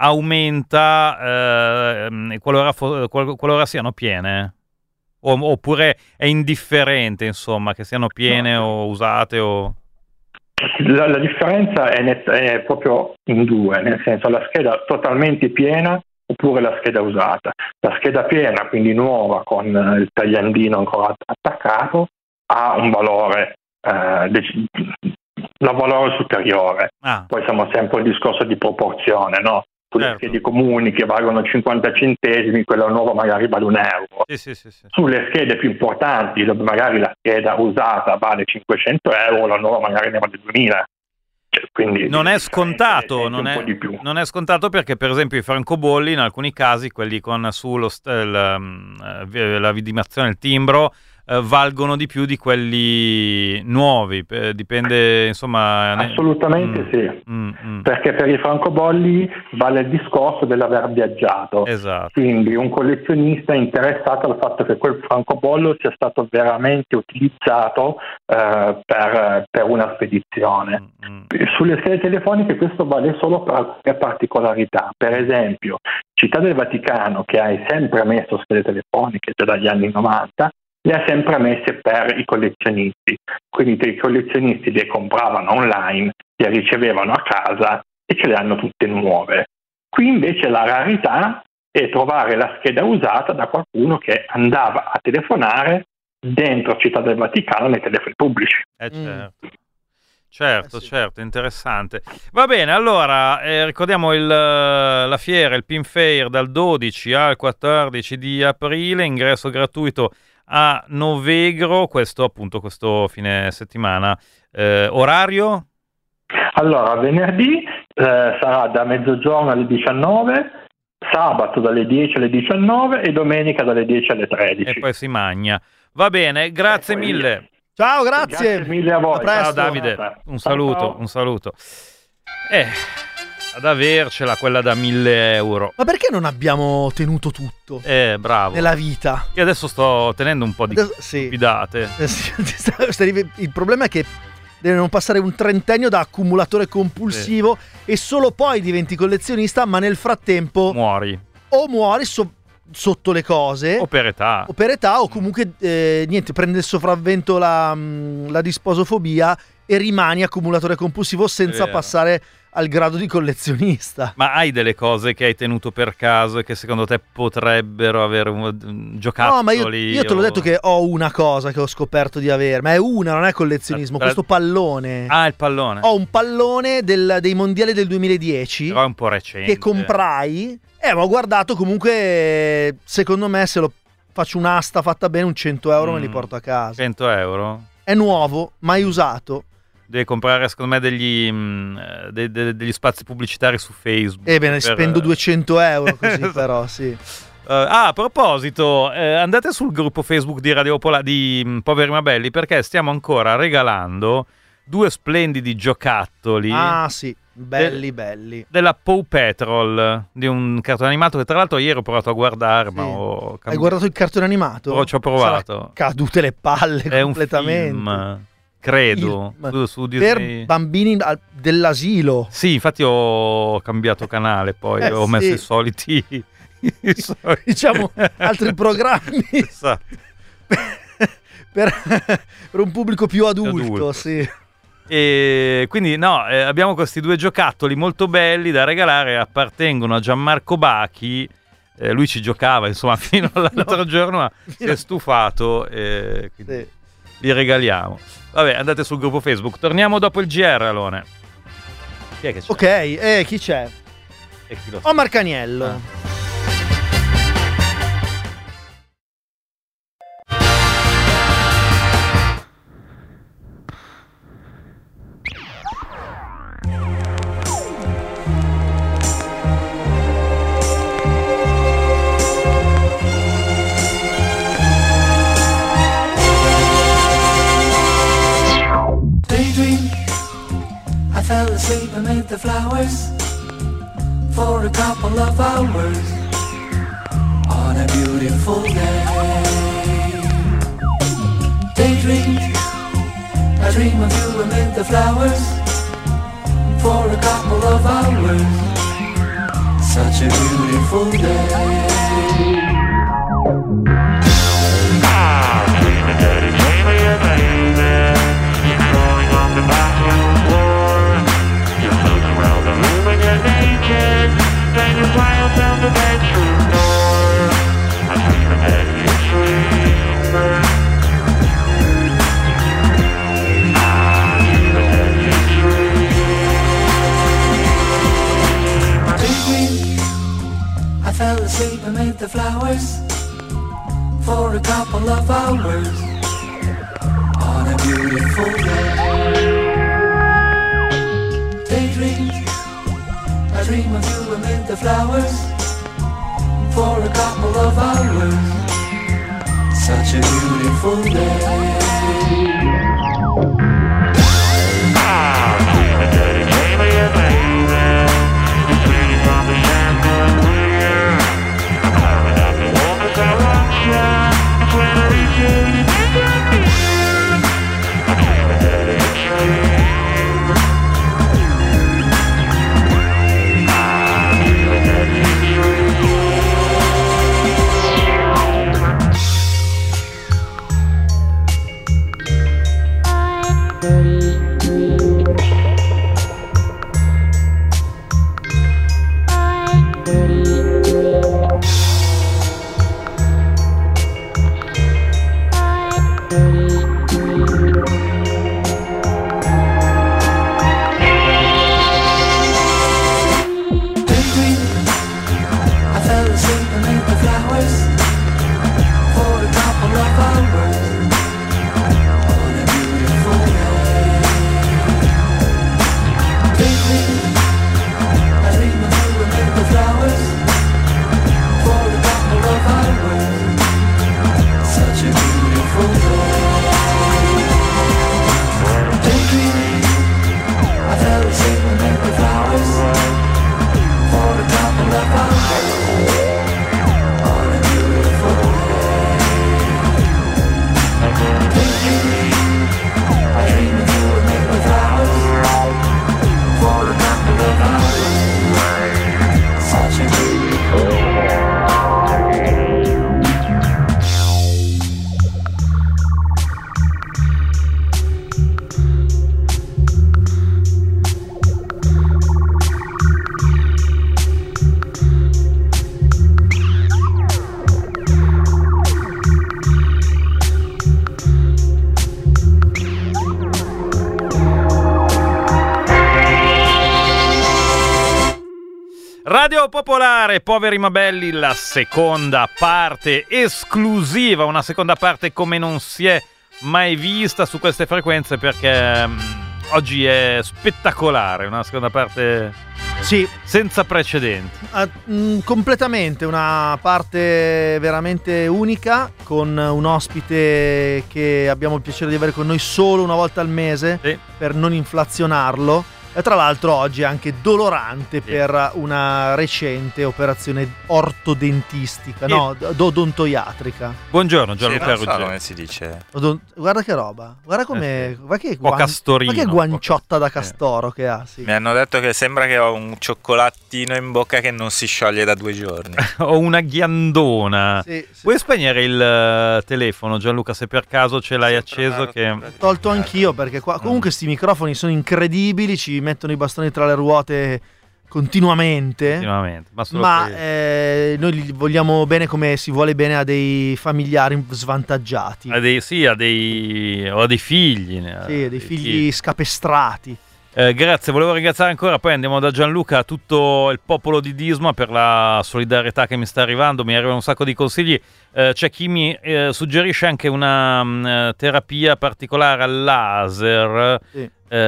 aumenta eh, qualora, fo- qual- qualora siano piene. O- oppure è indifferente, insomma, che siano piene o usate o... La, la differenza è, net- è proprio in due, nel senso la scheda totalmente piena oppure la scheda usata. La scheda piena, quindi nuova con eh, il tagliandino ancora attaccato, ha un valore, eh, dec- un valore superiore. Ah, Poi siamo sempre al discorso di proporzione, no? Sulle Certo. schede comuni che valgono cinquanta centesimi, quella nuova magari vale un euro. sì, sì, sì, sì. Sulle schede più importanti, dove magari la scheda usata vale cinquecento euro, la nuova magari ne vale duemila. Cioè, quindi Non è eh, scontato, eh, non un è, po' di più. non è scontato perché per esempio i francobolli in alcuni casi, quelli con su lo st- il, um, eh, la vidimazione, il timbro, eh, valgono di più di quelli nuovi, eh, dipende insomma... ne- Assolutamente Mm, sì, mm, mm. perché per i francobolli vale il discorso dell'aver viaggiato. Esatto. Quindi un collezionista è interessato al fatto che quel francobollo sia stato veramente utilizzato eh, per, per una spedizione. Mm, mm. Sulle schede telefoniche questo vale solo per alcune particolarità. Per esempio, Città del Vaticano, che ha sempre messo schede telefoniche già dagli anni novanta, le ha sempre messe per i collezionisti. Quindi i collezionisti le compravano online, le ricevevano a casa e ce le hanno tutte nuove. Qui invece la rarità è trovare la scheda usata da qualcuno che andava a telefonare dentro Città del Vaticano nei telefoni pubblici. Eh, Mm. certo. Certo, Eh sì. certo, interessante. Va bene, allora eh, ricordiamo il, eh, la fiera, il Pin Fair dal dodici al quattordici di aprile, ingresso gratuito a Novegro, questo appunto questo fine settimana. Eh, orario? Allora, venerdì eh, sarà da mezzogiorno alle diciannove, sabato dalle dieci alle diciannove e domenica dalle dieci alle tredici. E poi si magna. Va bene, grazie E poi- mille. Ciao, grazie. Grazie mille a voi. A presto. Ciao Davide, un saluto, Ciao. un saluto. Eh, ad avercela quella da mille euro. Ma perché non abbiamo tenuto tutto Eh, bravo. nella vita? Io adesso sto tenendo un po' di Adesso- sì. stupidate. Eh sì, ti sta- stai- Il problema è che deve non passare un trentennio da accumulatore compulsivo e solo poi diventi collezionista, ma nel frattempo Muori. o muori so- sotto le cose O per età. o per età o comunque eh, niente, prende il sopravvento la, mh, la disposofobia e rimani accumulatore compulsivo senza vero. passare al grado di collezionista. Ma hai delle cose che hai tenuto per caso e che secondo te potrebbero avere un, un giocattoli? No, ma io, io te l'ho o- detto che ho una cosa che ho scoperto di avere, ma è una, non è collezionismo, Eh, questo pallone. Ah, il pallone. Ho un pallone del- dei mondiali del duemiladieci Però è un po' recente. che comprai e ho guardato comunque, secondo me se lo faccio un'asta fatta bene, un cento euro me li Mm. porto a casa. cento euro? È nuovo, mai usato. Devi comprare secondo me degli, mm, eh, de- de- degli spazi pubblicitari su Facebook. E bene, per- spendo duecento euro così però, sì. Eh, ah, a proposito, eh, andate sul gruppo Facebook di Radio Pola di mm, Poveri ma Belli, perché stiamo ancora regalando due splendidi giocattoli Ah sì, belli belli. della Paw Patrol, di un cartone animato che tra l'altro ieri ho provato a guardare, Sì. ma ho Hai cambi- guardato il cartone animato? Oh, ci ho provato. Sarà cadute le palle È un completamente. film, credo, Film. su, su Per Disney. bambini al- dell'asilo. Sì, infatti ho cambiato canale, poi Eh, ho messo sì. i soliti, i soliti- Diciamo, altri programmi. Esatto. per, per un pubblico più adulto, Adulto. sì. E quindi no, eh, abbiamo questi due giocattoli molto belli da regalare, appartengono a Gianmarco Bachi. Eh, lui ci giocava insomma fino all'altro giorno, ma si è stufato e quindi Sì. li regaliamo. Vabbè, andate sul gruppo Facebook. Torniamo dopo il G R, Alone. Chi è che c'è? Ok, eh, chi c'è? E chi lo sa? Omar Caniello. Ah. Daydream, I fell asleep amid the flowers for a couple of hours on a beautiful day. Daydream, I dream of you amid the flowers for a couple of hours. Such a beautiful day. Daydream, I fell asleep amid the flowers for a couple of hours on a beautiful day. I dream of you amid the flowers for a couple of hours. Such a beautiful day. Radio Popolare, Poveri ma Belli, la seconda parte esclusiva, una seconda parte come non si è mai vista su queste frequenze, perché um, oggi è spettacolare, una seconda parte sì, senza precedenti. Uh, mh, completamente, una parte veramente unica, con un ospite che abbiamo il piacere di avere con noi solo una volta al mese, sì, per non inflazionarlo. E tra l'altro oggi è anche dolorante, sì, per una recente operazione ortodentistica, sì, no, odontoiatrica. Buongiorno Gianluca sì, non so Ruggeri. come si dice. Odon- guarda che roba, guarda come, eh sì, guarda che, guan- castorino, guarda che guanciotta da castoro che ha. Sì. Mi hanno detto che sembra che ho un cioccolatino in bocca che non si scioglie da due giorni. Ho una ghiandona. Sì, sì. Vuoi spegnere il uh, telefono, Gianluca, se per caso ce l'hai acceso? Che... Ho tolto anch'io, perché qua comunque sti microfoni sono incredibili, ci mettono i bastoni tra le ruote continuamente, continuamente. Ma, solo ma che... eh, noi li vogliamo bene come si vuole bene a dei familiari svantaggiati, a dei, sì, a dei, o a dei figli, sì, a dei, dei figli scapestrati. Eh, grazie, volevo ringraziare ancora, poi andiamo da Gianluca, a tutto il popolo di Disma per la solidarietà che mi sta arrivando, mi arrivano un sacco di consigli, eh, c'è chi mi eh, suggerisce anche una mh, terapia particolare al laser, Sì.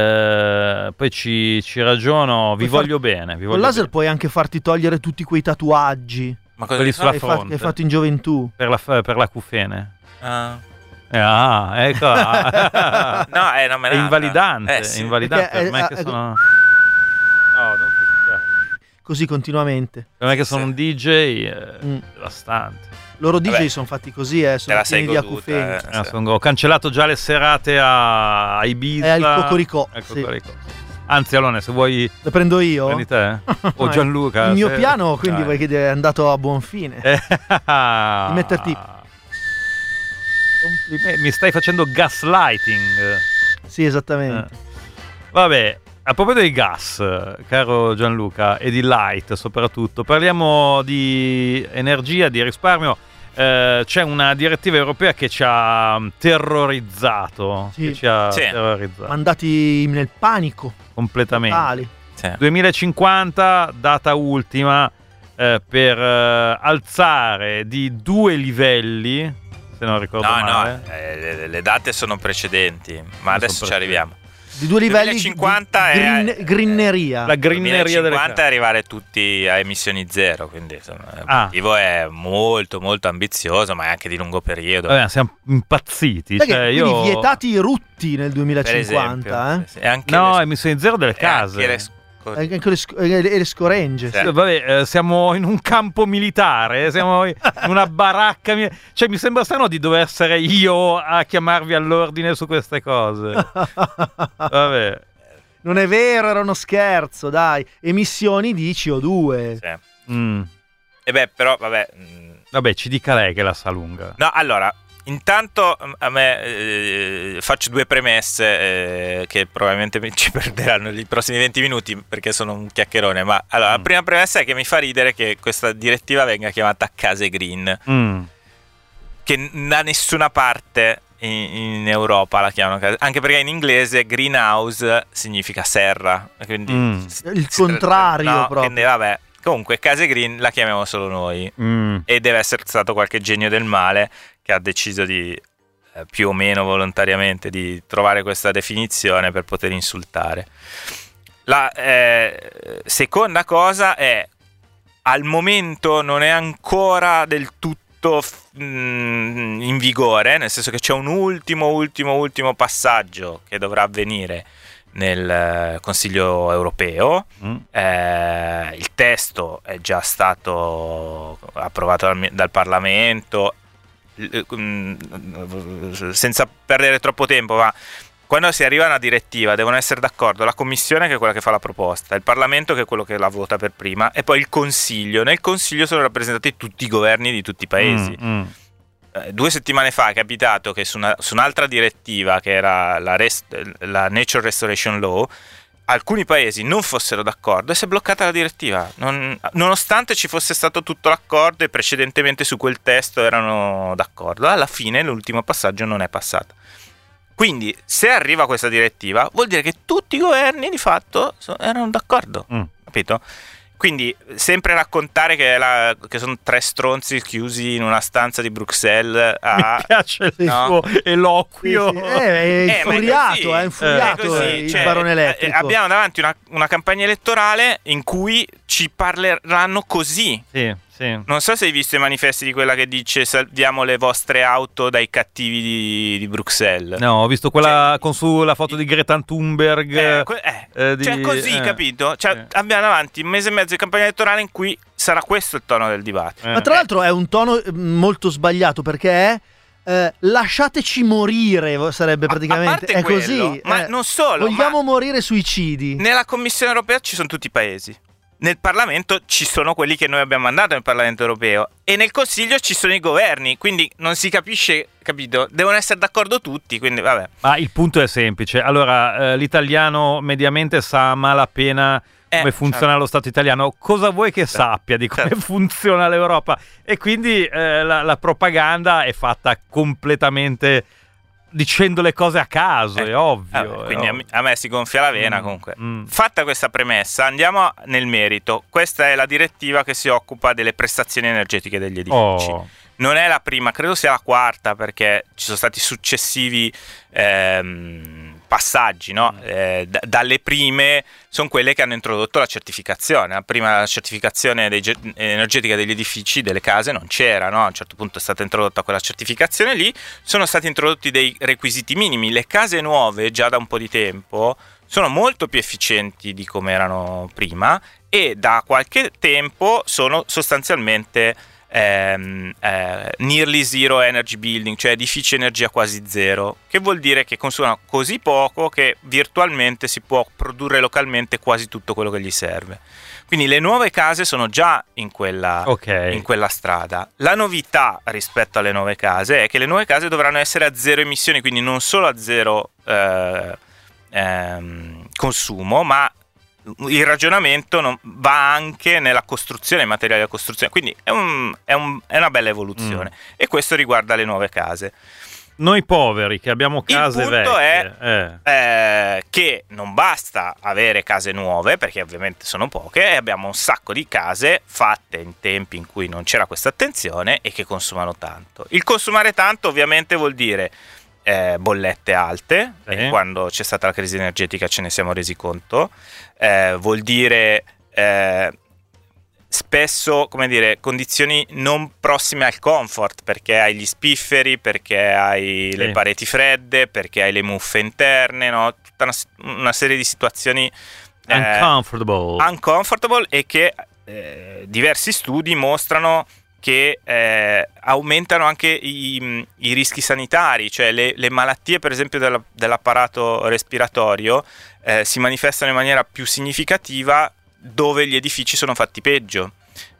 eh, poi ci, ci ragiono, vi Puoi voglio far- bene. Vi Con voglio laser bene. puoi anche farti togliere tutti quei tatuaggi Ma cosa Quelli fa? sulla che hai, fa- fronte. che hai fatto in gioventù. Per la, per la cufene. Ah. Eh, ah, ecco. No, eh, non me È l'ha- invalidante, Eh, sì. è invalidante Perché, per me eh, che eh, sono... No, non fischiare. Così continuamente. Per me che Sì, sono sì. un D J eh, Mm. devastante. Loro D J Vabbè. sono fatti così, eh, Te sono la pieni sei di goduta, acufeni. eh. Eh, Sì. sono- ho cancellato già le serate a, a Ibiza. E al Cocoricò, Al sì. Cocoricò. Anzi, Alone, se vuoi Le prendo io? prendi te. O No, Gianluca. Il mio se- piano, quindi Dai. vuoi che è andato a buon fine. Eh, Di metterti- Eh, mi stai facendo gaslighting. Sì, esattamente. Eh. Vabbè, a proposito di gas, caro Gianluca, e di light soprattutto, parliamo di energia, di risparmio. Eh, c'è una direttiva europea che ci ha terrorizzato, Sì. che ci ha Sì. terrorizzato Mandati nel panico. completamente. Totali. Sì. duemilacinquanta, data ultima, eh, per eh, alzare di due livelli, se non ricordo No, male. no, eh, le, le date sono precedenti, ma Sono adesso ci precedenti. arriviamo. di due livelli duemilacinquanta di è- green- greeneria. La greeneria delle duemilacinquanta è case. arrivare tutti a emissioni zero, quindi insomma, Ah. l'obiettivo è molto molto ambizioso, ma è anche di lungo periodo. Vabbè, siamo impazziti. Sai che Cioè, quindi io... vietati i rutti nel per duemilacinquanta, esempio. E anche No, le- emissioni zero delle e case. anche le sc- eh? Anche le, sc- e le scoregge. Sì. Sì, vabbè, eh, siamo in un campo militare, siamo in una baracca. mi- Cioè, mi sembra strano di dover essere io a chiamarvi all'ordine su queste cose. Vabbè. Non è vero, era uno scherzo, dai. Emissioni di C O due. sì. Mm. E beh, però, vabbè. mh, Vabbè, ci dica lei che la sa lunga. No, allora, intanto mm, a me eh, faccio due premesse eh, che probabilmente mi- ci perderanno i prossimi venti minuti perché sono un chiacchierone. Ma allora, la Mm. prima premessa è che mi fa ridere che questa direttiva venga chiamata case green, Mm. che n- da nessuna parte in, in Europa la chiamano case, anche perché in inglese greenhouse significa serra, quindi Mm. s- Il s- contrario no, proprio. quindi vabbè. Comunque case green la chiamiamo solo noi. Mm. E deve essere stato qualche genio del male che ha deciso di, eh, più o meno volontariamente, di trovare questa definizione per poter insultare. La eh, seconda cosa è, al momento non è ancora del tutto f- mh, in vigore, nel senso che c'è un ultimo, ultimo, ultimo passaggio che dovrà avvenire nel eh, Consiglio europeo. Mm. Eh, il testo è già stato approvato dal, dal Parlamento. L- mm, senza perdere troppo tempo, ma quando si arriva a una direttiva devono essere d'accordo la Commissione, che è quella che fa la proposta, il Parlamento, che è quello che la vota per prima, e poi il Consiglio. Nel Consiglio sono rappresentati tutti i governi di tutti i paesi. Mm, mm. Eh, Due settimane fa è capitato che su, una- su un'altra direttiva, che era la, rest- la Nature Restoration Law, alcuni paesi non fossero d'accordo e si è bloccata la direttiva, non- nonostante ci fosse stato tutto l'accordo e precedentemente su quel testo erano d'accordo. Alla fine l'ultimo passaggio non è passato. Quindi se arriva questa direttiva vuol dire che tutti i governi di fatto so- erano d'accordo, Mm. capito? Quindi sempre raccontare che, è la- che sono tre stronzi chiusi in una stanza di Bruxelles a... Mi piace il No. suo eloquio. Sì, sì. Eh, è Eh, ma è infuriato, così. è infuriato È così, il cioè, barone eh, elettrico. abbiamo davanti una, una campagna elettorale in cui ci parleranno così. Sì, sì. Non so se hai visto i manifesti di quella che dice salviamo le vostre auto dai cattivi di, di Bruxelles. No, ho visto quella Cioè, con su la foto di Greta Thunberg. Eh, que- eh, eh, di- cioè così, eh. capito? Cioè, Eh. abbiamo davanti un mese e mezzo di campagna elettorale in cui sarà questo il tono del dibattito. Eh. Ma tra l'altro è un tono eh, molto sbagliato, perché è eh, lasciateci morire, sarebbe A- a praticamente. parte È quello, così. ma eh. non solo, Vogliamo ma- morire suicidi. Nella Commissione europea ci sono tutti i paesi. Nel Parlamento ci sono quelli che noi abbiamo mandato nel Parlamento europeo e nel Consiglio ci sono i governi, quindi non si capisce, capito? Devono essere d'accordo tutti, quindi vabbè. Ma il punto è semplice. Allora, eh, l'italiano mediamente sa a malapena Eh, come funziona certo. lo Stato italiano. Cosa vuoi che sappia di come certo. funziona l'Europa? E quindi eh, la, la propaganda è fatta completamente dicendo le cose a caso, Eh, è ovvio. Vabbè, è quindi a ovvio. me, a me si gonfia la vena Mm, comunque. mm. Fatta questa premessa, andiamo nel merito. Questa è la direttiva che si occupa delle prestazioni energetiche degli edifici. Oh. Non è la prima, credo sia la quarta, perché ci sono stati successivi ehm, passaggi, no? Eh, d- dalle prime sono quelle che hanno introdotto la certificazione. La prima certificazione dei ge- energetica degli edifici, delle case, non c'era, no? A un certo punto è stata introdotta quella certificazione lì, sono stati introdotti dei requisiti minimi. Le case nuove, già da un po' di tempo, sono molto più efficienti di come erano prima e da qualche tempo sono sostanzialmente ehm, eh, nearly zero energy building, cioè edifici energia quasi zero, che vuol dire che consumano così poco che virtualmente si può produrre localmente quasi tutto quello che gli serve. Quindi le nuove case sono già in quella, Ok. in quella strada. La novità rispetto alle nuove case è che le nuove case dovranno essere a zero emissioni, quindi non solo a zero eh, ehm, consumo, ma il ragionamento non, va anche nella costruzione, nei materiali della costruzione, quindi è, un, è, un, è una bella evoluzione. Mm. E questo riguarda le nuove case. Noi poveri che abbiamo case Il punto vecchie. è eh. eh, che non basta avere case nuove, perché ovviamente sono poche, e abbiamo un sacco di case fatte in tempi in cui non c'era questa attenzione e che consumano tanto. Il consumare tanto ovviamente vuol dire eh, bollette alte, Sì. e quando c'è stata la crisi energetica ce ne siamo resi conto. Eh, vuol dire eh, spesso, come dire, condizioni non prossime al comfort, perché hai gli spifferi, perché hai Sì. le pareti fredde, perché hai le muffe interne, no? Tutta una, una serie di situazioni eh, Uncomfortable. uncomfortable, e che eh, diversi studi mostrano che eh, aumentano anche i, i rischi sanitari, cioè le, le malattie per esempio della- dell'apparato respiratorio eh, si manifestano in maniera più significativa dove gli edifici sono fatti peggio,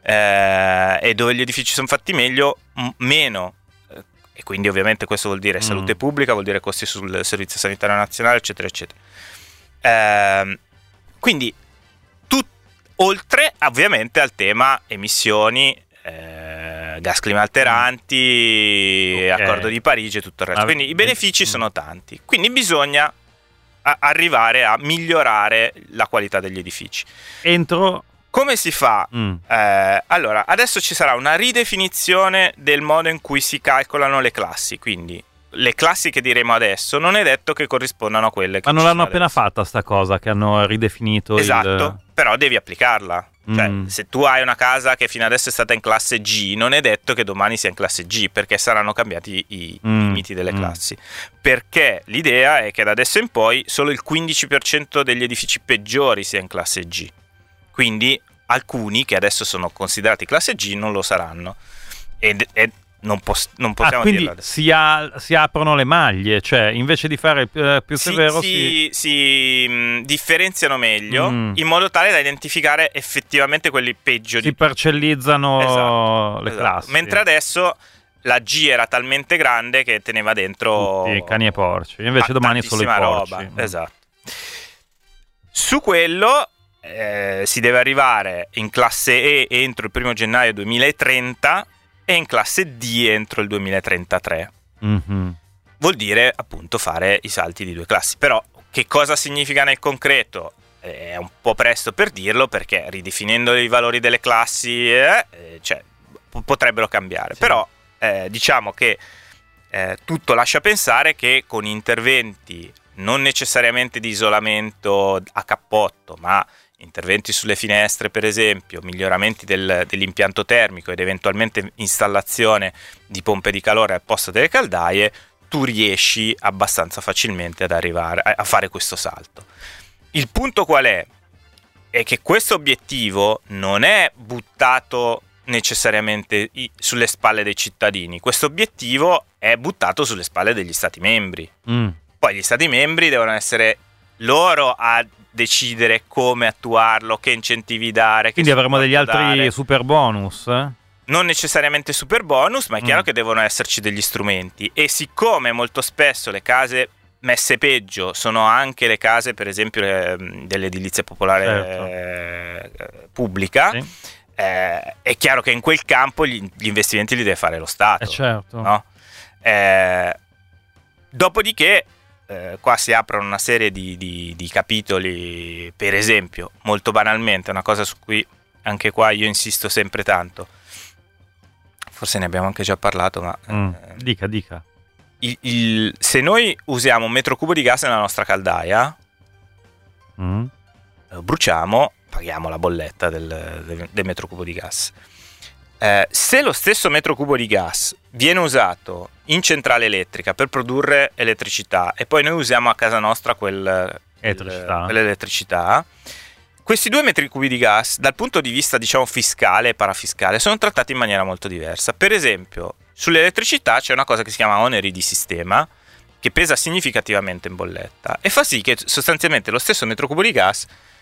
eh, e dove gli edifici sono fatti meglio m- meno. Eh, e quindi ovviamente questo vuol dire Mm. salute pubblica, vuol dire costi sul servizio sanitario nazionale, eccetera eccetera. Ehm, quindi tu- oltre ovviamente al tema emissioni, eh, gas climalteranti, Ok. accordo di Parigi e tutto il resto. Ah, Quindi i benefici mm. sono tanti. Quindi bisogna a- arrivare a migliorare la qualità degli edifici. Entro... Come si fa? Mm. Eh, allora, adesso ci sarà una ridefinizione del modo in cui si calcolano le classi, quindi le classi che diremo adesso non è detto che corrispondano a quelle che Ma non ci l'hanno sono appena adesso. fatta sta cosa, che hanno ridefinito Esatto, il... però devi applicarla. Cioè, Mm. se tu hai una casa che fino adesso è stata in classe G, non è detto che domani sia in classe G, perché saranno cambiati i Mm, limiti delle mm. classi. Perché l'idea è che da adesso in poi solo il quindici per cento degli edifici peggiori sia in classe G. Quindi alcuni che adesso sono considerati classe G non lo saranno. Ed, ed non, pos- non possiamo Ah, quindi dirlo adesso. si, a- si aprono le maglie, cioè invece di fare eh, più Si, severo si, si, mh, differenziano meglio Mm. in modo tale da identificare effettivamente quelli peggio si, di si parcellizzano Esatto, le esatto. classi. Mentre adesso la G era talmente grande che teneva dentro Tutti cani e porci, invece ta- domani solo i tantissima porci. roba. Mm. Esatto. Su quello eh, si deve arrivare in classe E entro il primo gennaio duemilatrenta e in classe D entro il duemilatrentatré. Mhm. Vuol dire appunto fare i salti di due classi. Però che cosa significa nel concreto? Eh, È un po' presto per dirlo, perché ridefinendo i valori delle classi eh, eh, cioè, p- potrebbero cambiare. Sì. Però eh, diciamo che eh, tutto lascia pensare che con interventi non necessariamente di isolamento a cappotto, ma interventi sulle finestre per esempio, miglioramenti del- dell'impianto termico ed eventualmente installazione di pompe di calore al posto delle caldaie, tu riesci abbastanza facilmente ad arrivare a, a fare questo salto. Il punto qual è? È che questo obiettivo non è buttato necessariamente i- sulle spalle dei cittadini, questo obiettivo è buttato sulle spalle degli stati membri. Mm. Poi gli stati membri devono essere loro a decidere come attuarlo, che incentivi dare. Quindi che avremo degli supporto altri dare. super bonus? eh? Non necessariamente super bonus, ma è chiaro Mm. che devono esserci degli strumenti. E siccome molto spesso le case messe peggio sono anche le case, per esempio, le- dell'edilizia popolare Certo. eh, pubblica, Sì. eh, è chiaro che in quel campo gli, gli investimenti li deve fare lo Stato. Eh, certo. No? Eh, dopodiché eh, qua si aprono una serie di, di- di capitoli, per esempio, molto banalmente, una cosa su cui anche qua io insisto sempre tanto, forse ne abbiamo anche già parlato, ma Mm. eh, Dica, dica. il- il- se noi usiamo un metro cubo di gas nella nostra caldaia, Mm. lo bruciamo, paghiamo la bolletta del, del- del metro cubo di gas. Eh, se lo stesso metro cubo di gas viene usato in centrale elettrica per produrre elettricità e poi noi usiamo a casa nostra quel, Elettricità. quel- quell'elettricità, questi due metri cubi di gas dal punto di vista diciamo fiscale e parafiscale sono trattati in maniera molto diversa. Per esempio sull'elettricità c'è una cosa che si chiama oneri di sistema, che pesa significativamente in bolletta e fa sì che sostanzialmente lo stesso metro cubo di gas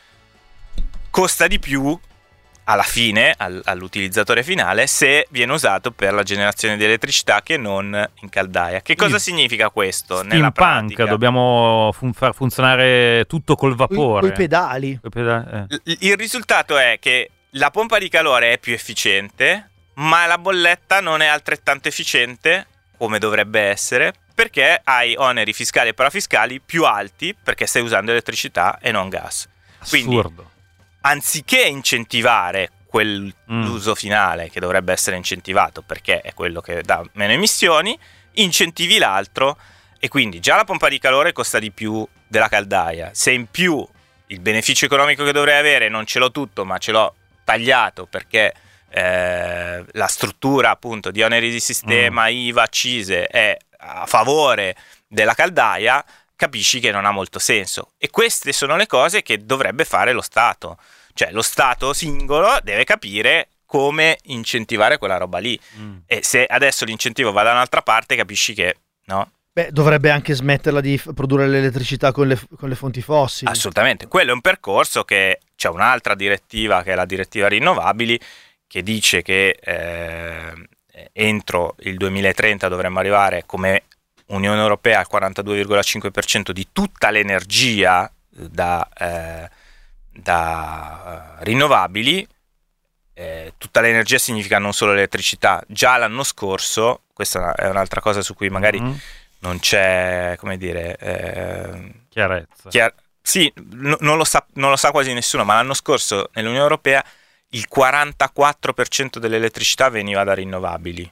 costa di più alla fine al- all'utilizzatore finale se viene usato per la generazione di elettricità che non in caldaia. Che cosa Quindi significa questo nella Steampunk, pratica? dobbiamo fun- far funzionare tutto col vapore. Con i pedali. Coi peda- eh. Il- il risultato è che la pompa di calore è più efficiente, ma la bolletta non è altrettanto efficiente come dovrebbe essere, perché hai oneri fiscali e parafiscali più alti perché stai usando elettricità e non gas. Quindi, Assurdo. anziché incentivare quell'uso Mm. finale che dovrebbe essere incentivato perché è quello che dà meno emissioni, incentivi l'altro e quindi già la pompa di calore costa di più della caldaia. Se in più il beneficio economico che dovrei avere non ce l'ho tutto, ma ce l'ho tagliato perché eh, la struttura appunto di oneri di sistema, mm. I V A, accise è a favore della caldaia, capisci che non ha molto senso. E queste sono le cose che dovrebbe fare lo Stato. Cioè lo Stato singolo deve capire come incentivare quella roba lì. Mm. E se adesso l'incentivo va da un'altra parte, capisci che no. Beh, dovrebbe anche smetterla di f- produrre l'elettricità con le, con le fonti fossili. Assolutamente. Quello è un percorso che c'è un'altra direttiva, che è la direttiva rinnovabili, che dice che eh, entro il duemilatrenta dovremmo arrivare come Unione Europea al quarantadue virgola cinque per cento di tutta l'energia da, eh, da uh, rinnovabili. Eh, tutta l'energia significa non solo l'elettricità. Già l'anno scorso, questa è un'altra cosa su cui magari mm. non c'è, come dire, eh, chiarezza. Chiar- sì, n- non, lo sa, non lo sa quasi nessuno, ma l'anno scorso nell'Unione Europea il quarantaquattro per cento dell'elettricità veniva da rinnovabili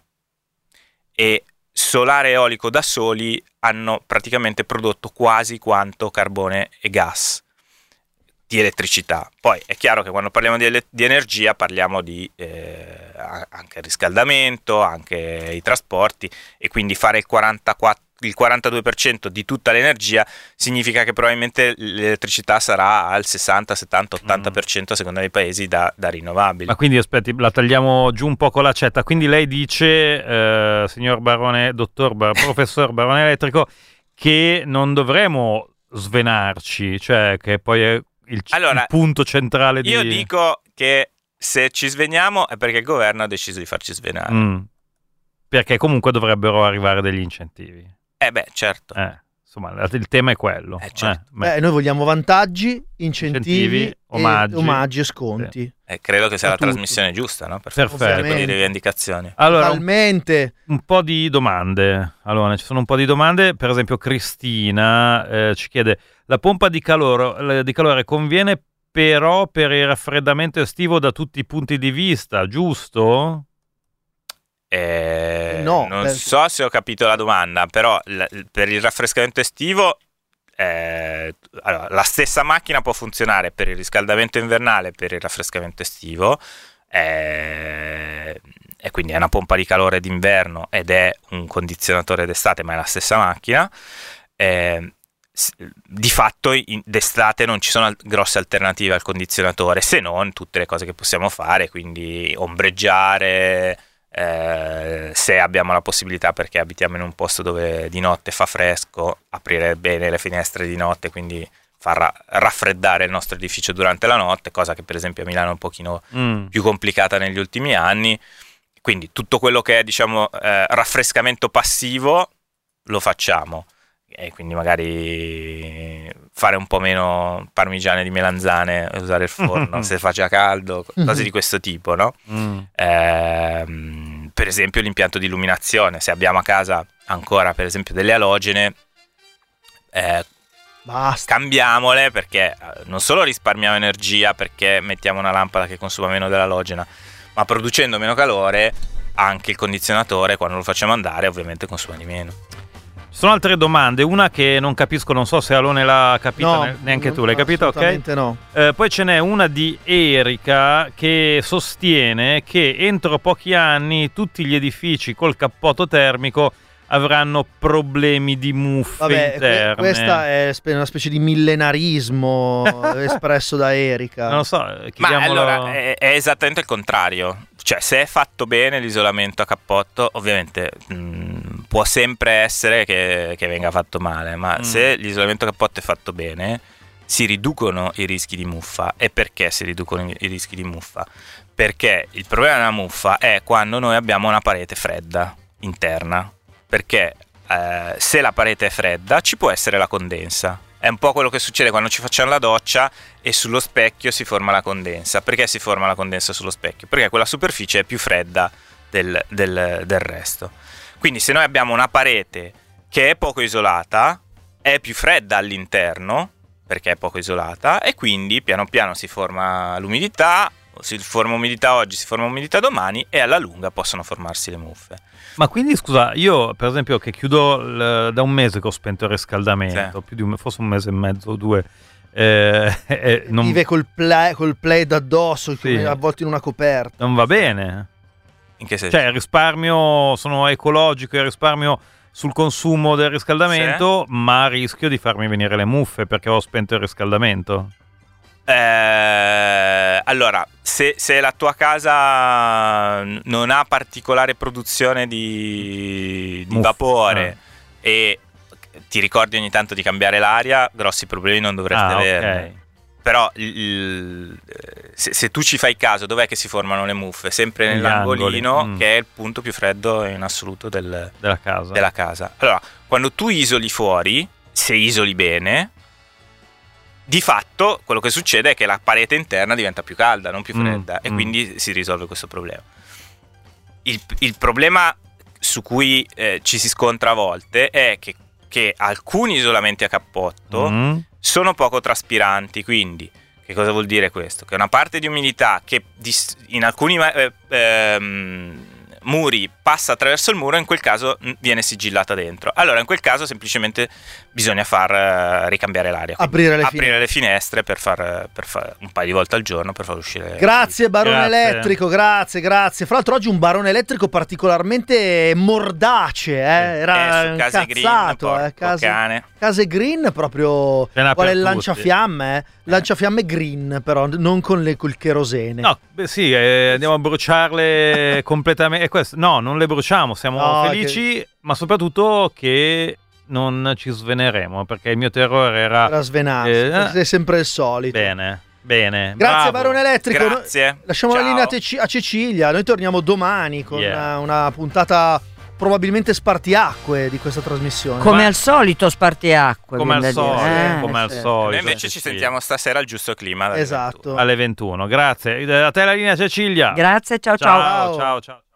e solare e eolico da soli hanno praticamente prodotto quasi quanto carbone e gas di elettricità. Poi è chiaro che quando parliamo di, ele- di energia parliamo di eh, anche il riscaldamento, anche i trasporti, e quindi fare il quarantaquattro il quarantadue per cento di tutta l'energia significa che probabilmente l'elettricità sarà al sessanta, settanta, ottanta per cento a seconda dei paesi da, da rinnovabili. Ma quindi aspetti, la tagliamo giù un po' con l'accetta. Quindi lei dice, eh, signor Barone, dottor Bar- professor Barone Elettrico, che non dovremo svenarci, cioè che poi è il, allora, il punto centrale di... Io dico che se ci sveniamo è perché il governo ha deciso di farci svenare. Mm. Perché comunque dovrebbero arrivare degli incentivi. Eh beh, certo. Eh, insomma, il tema è quello. Eh, certo. eh, noi vogliamo vantaggi, incentivi, incentivi omaggi. E, omaggi e sconti. Sì. Eh, credo che sia A la tutti. trasmissione giusta, no? Per Perfetto. fare un po' di rivendicazioni. Allora, Totalmente. Un, un po' di domande. Allora, ci sono un po' di domande. Per esempio, Cristina eh, ci chiede: la pompa di calore, di calore conviene però per il raffreddamento estivo da tutti i punti di vista, giusto? Eh, no, non per... so se ho capito la domanda, però l- per il raffrescamento estivo eh, allora, la stessa macchina può funzionare per il riscaldamento invernale e per il raffrescamento estivo, eh, e quindi è una pompa di calore d'inverno ed è un condizionatore d'estate, ma è la stessa macchina. Eh, di fatto in, d'estate non ci sono al- grosse alternative al condizionatore, se non tutte le cose che possiamo fare, quindi ombreggiare, Eh, se abbiamo la possibilità, perché abitiamo in un posto dove di notte fa fresco, aprire bene le finestre di notte, quindi far ra- raffreddare il nostro edificio durante la notte, cosa che per esempio a Milano è un pochino Mm. più complicata negli ultimi anni. Quindi tutto quello che è, diciamo, eh, raffrescamento passivo lo facciamo, e quindi magari fare un po' meno parmigiane di melanzane, usare il forno se fa già caldo, cose di questo tipo, no? Mm. Ehm, per esempio l'impianto di illuminazione, se abbiamo a casa ancora per esempio delle alogene, eh, Basta. cambiamole, perché non solo risparmiamo energia perché mettiamo una lampada che consuma meno dell'alogena, ma producendo meno calore anche il condizionatore, quando lo facciamo andare, ovviamente consuma di meno. Ci sono altre domande, una che non capisco, non so se Alone l'ha capita, No, ne- neanche no, tu, l'hai capita, ok? assolutamente no. Eh, poi ce n'è una di Erika che sostiene che entro pochi anni tutti gli edifici col cappotto termico avranno problemi di muffe Vabbè, que- interne. questa è spe- una specie di millenarismo espresso da Erika. Non lo so, Ma chiediamolo... allora è, è esattamente il contrario. Cioè, se è fatto bene l'isolamento a cappotto, ovviamente mh, può sempre essere che, che venga fatto male, ma Mm. se l'isolamento a cappotto è fatto bene, si riducono i rischi di muffa. E perché si riducono i, i rischi di muffa? Perché il problema della muffa è quando noi abbiamo una parete fredda interna, perché eh, se la parete è fredda ci può essere la condensa. È un po' quello che succede quando ci facciamo la doccia e sullo specchio si forma la condensa. Perché si forma la condensa sullo specchio? Perché quella superficie è più fredda del, del, del resto. Quindi se noi abbiamo una parete che è poco isolata, è più fredda all'interno, perché è poco isolata, e quindi piano piano si forma l'umidità, si forma umidità oggi, si forma umidità domani e alla lunga possono formarsi le muffe. Ma quindi scusa, io per esempio che chiudo l- da un mese che ho spento il riscaldamento, Sì. più di un, forse un mese e mezzo o due, eh, eh, non, Vive col, pla- col plaid addosso, Sì. avvolto in una coperta. non va bene. In che senso? Cioè risparmio, sono ecologico e risparmio sul consumo del riscaldamento, ma rischio di farmi venire le muffe perché ho spento il riscaldamento. Eh, allora, se, se la tua casa n- non ha particolare produzione di, di Muff- vapore e ti ricordi ogni tanto di cambiare l'aria, grossi problemi non dovresti Ah, averne. ok. Però il- il- se, se tu ci fai caso, dov'è che si formano le muffe? Sempre Negli nell'angolino, angoli, mm. che è il punto più freddo in assoluto del, Della casa. della casa. Allora, quando tu isoli fuori, se isoli bene, di fatto quello che succede è che la parete interna diventa più calda, non più Mm, fredda, e mm. quindi si risolve questo problema. Il, il problema su cui eh, ci si scontra a volte è che, che alcuni isolamenti a cappotto Mm. sono poco traspiranti, quindi che cosa vuol dire questo? Che una parte di umidità che dis- in alcuni eh, ehm, muri passa attraverso il muro, in quel caso mh, viene sigillata dentro. Allora in quel caso semplicemente bisogna far eh, ricambiare l'aria, quindi Aprire le aprire le finestre per far, per far un paio di volte al giorno per far uscire. Grazie Barone Grazie. Elettrico, grazie, grazie. Fra l'altro oggi un Barone Elettrico particolarmente mordace, eh? Era Eh, su Case Green, incazzato, porco eh? Case, cane. Case Green proprio Cena quale per tutti. lanciafiamme, eh? Lanciafiamme green però, non con le, col cherosene. No, beh, sì, eh, andiamo a bruciarle completamente. E questo, no, non le bruciamo, siamo No, felici, ma soprattutto che non ci sveneremo, perché il mio terrore era... Era svenarsi, Eh, è sempre il solito. Bene, bene. Grazie bravo. Barone Elettrico. Grazie. Lasciamo Ciao. la linea a, Teci- a Cecilia. Noi torniamo domani con Yeah. eh, una puntata probabilmente spartiacque di questa trasmissione. Come Ma- al solito spartiacque. Come al viene da dire. solito, Eh, come al sì. solito. Noi invece ci sentiamo stasera al giusto clima dalle Esatto. alle ventuno. Grazie. A te la linea Cecilia. Grazie, ciao ciao. Ciao, ciao, ciao.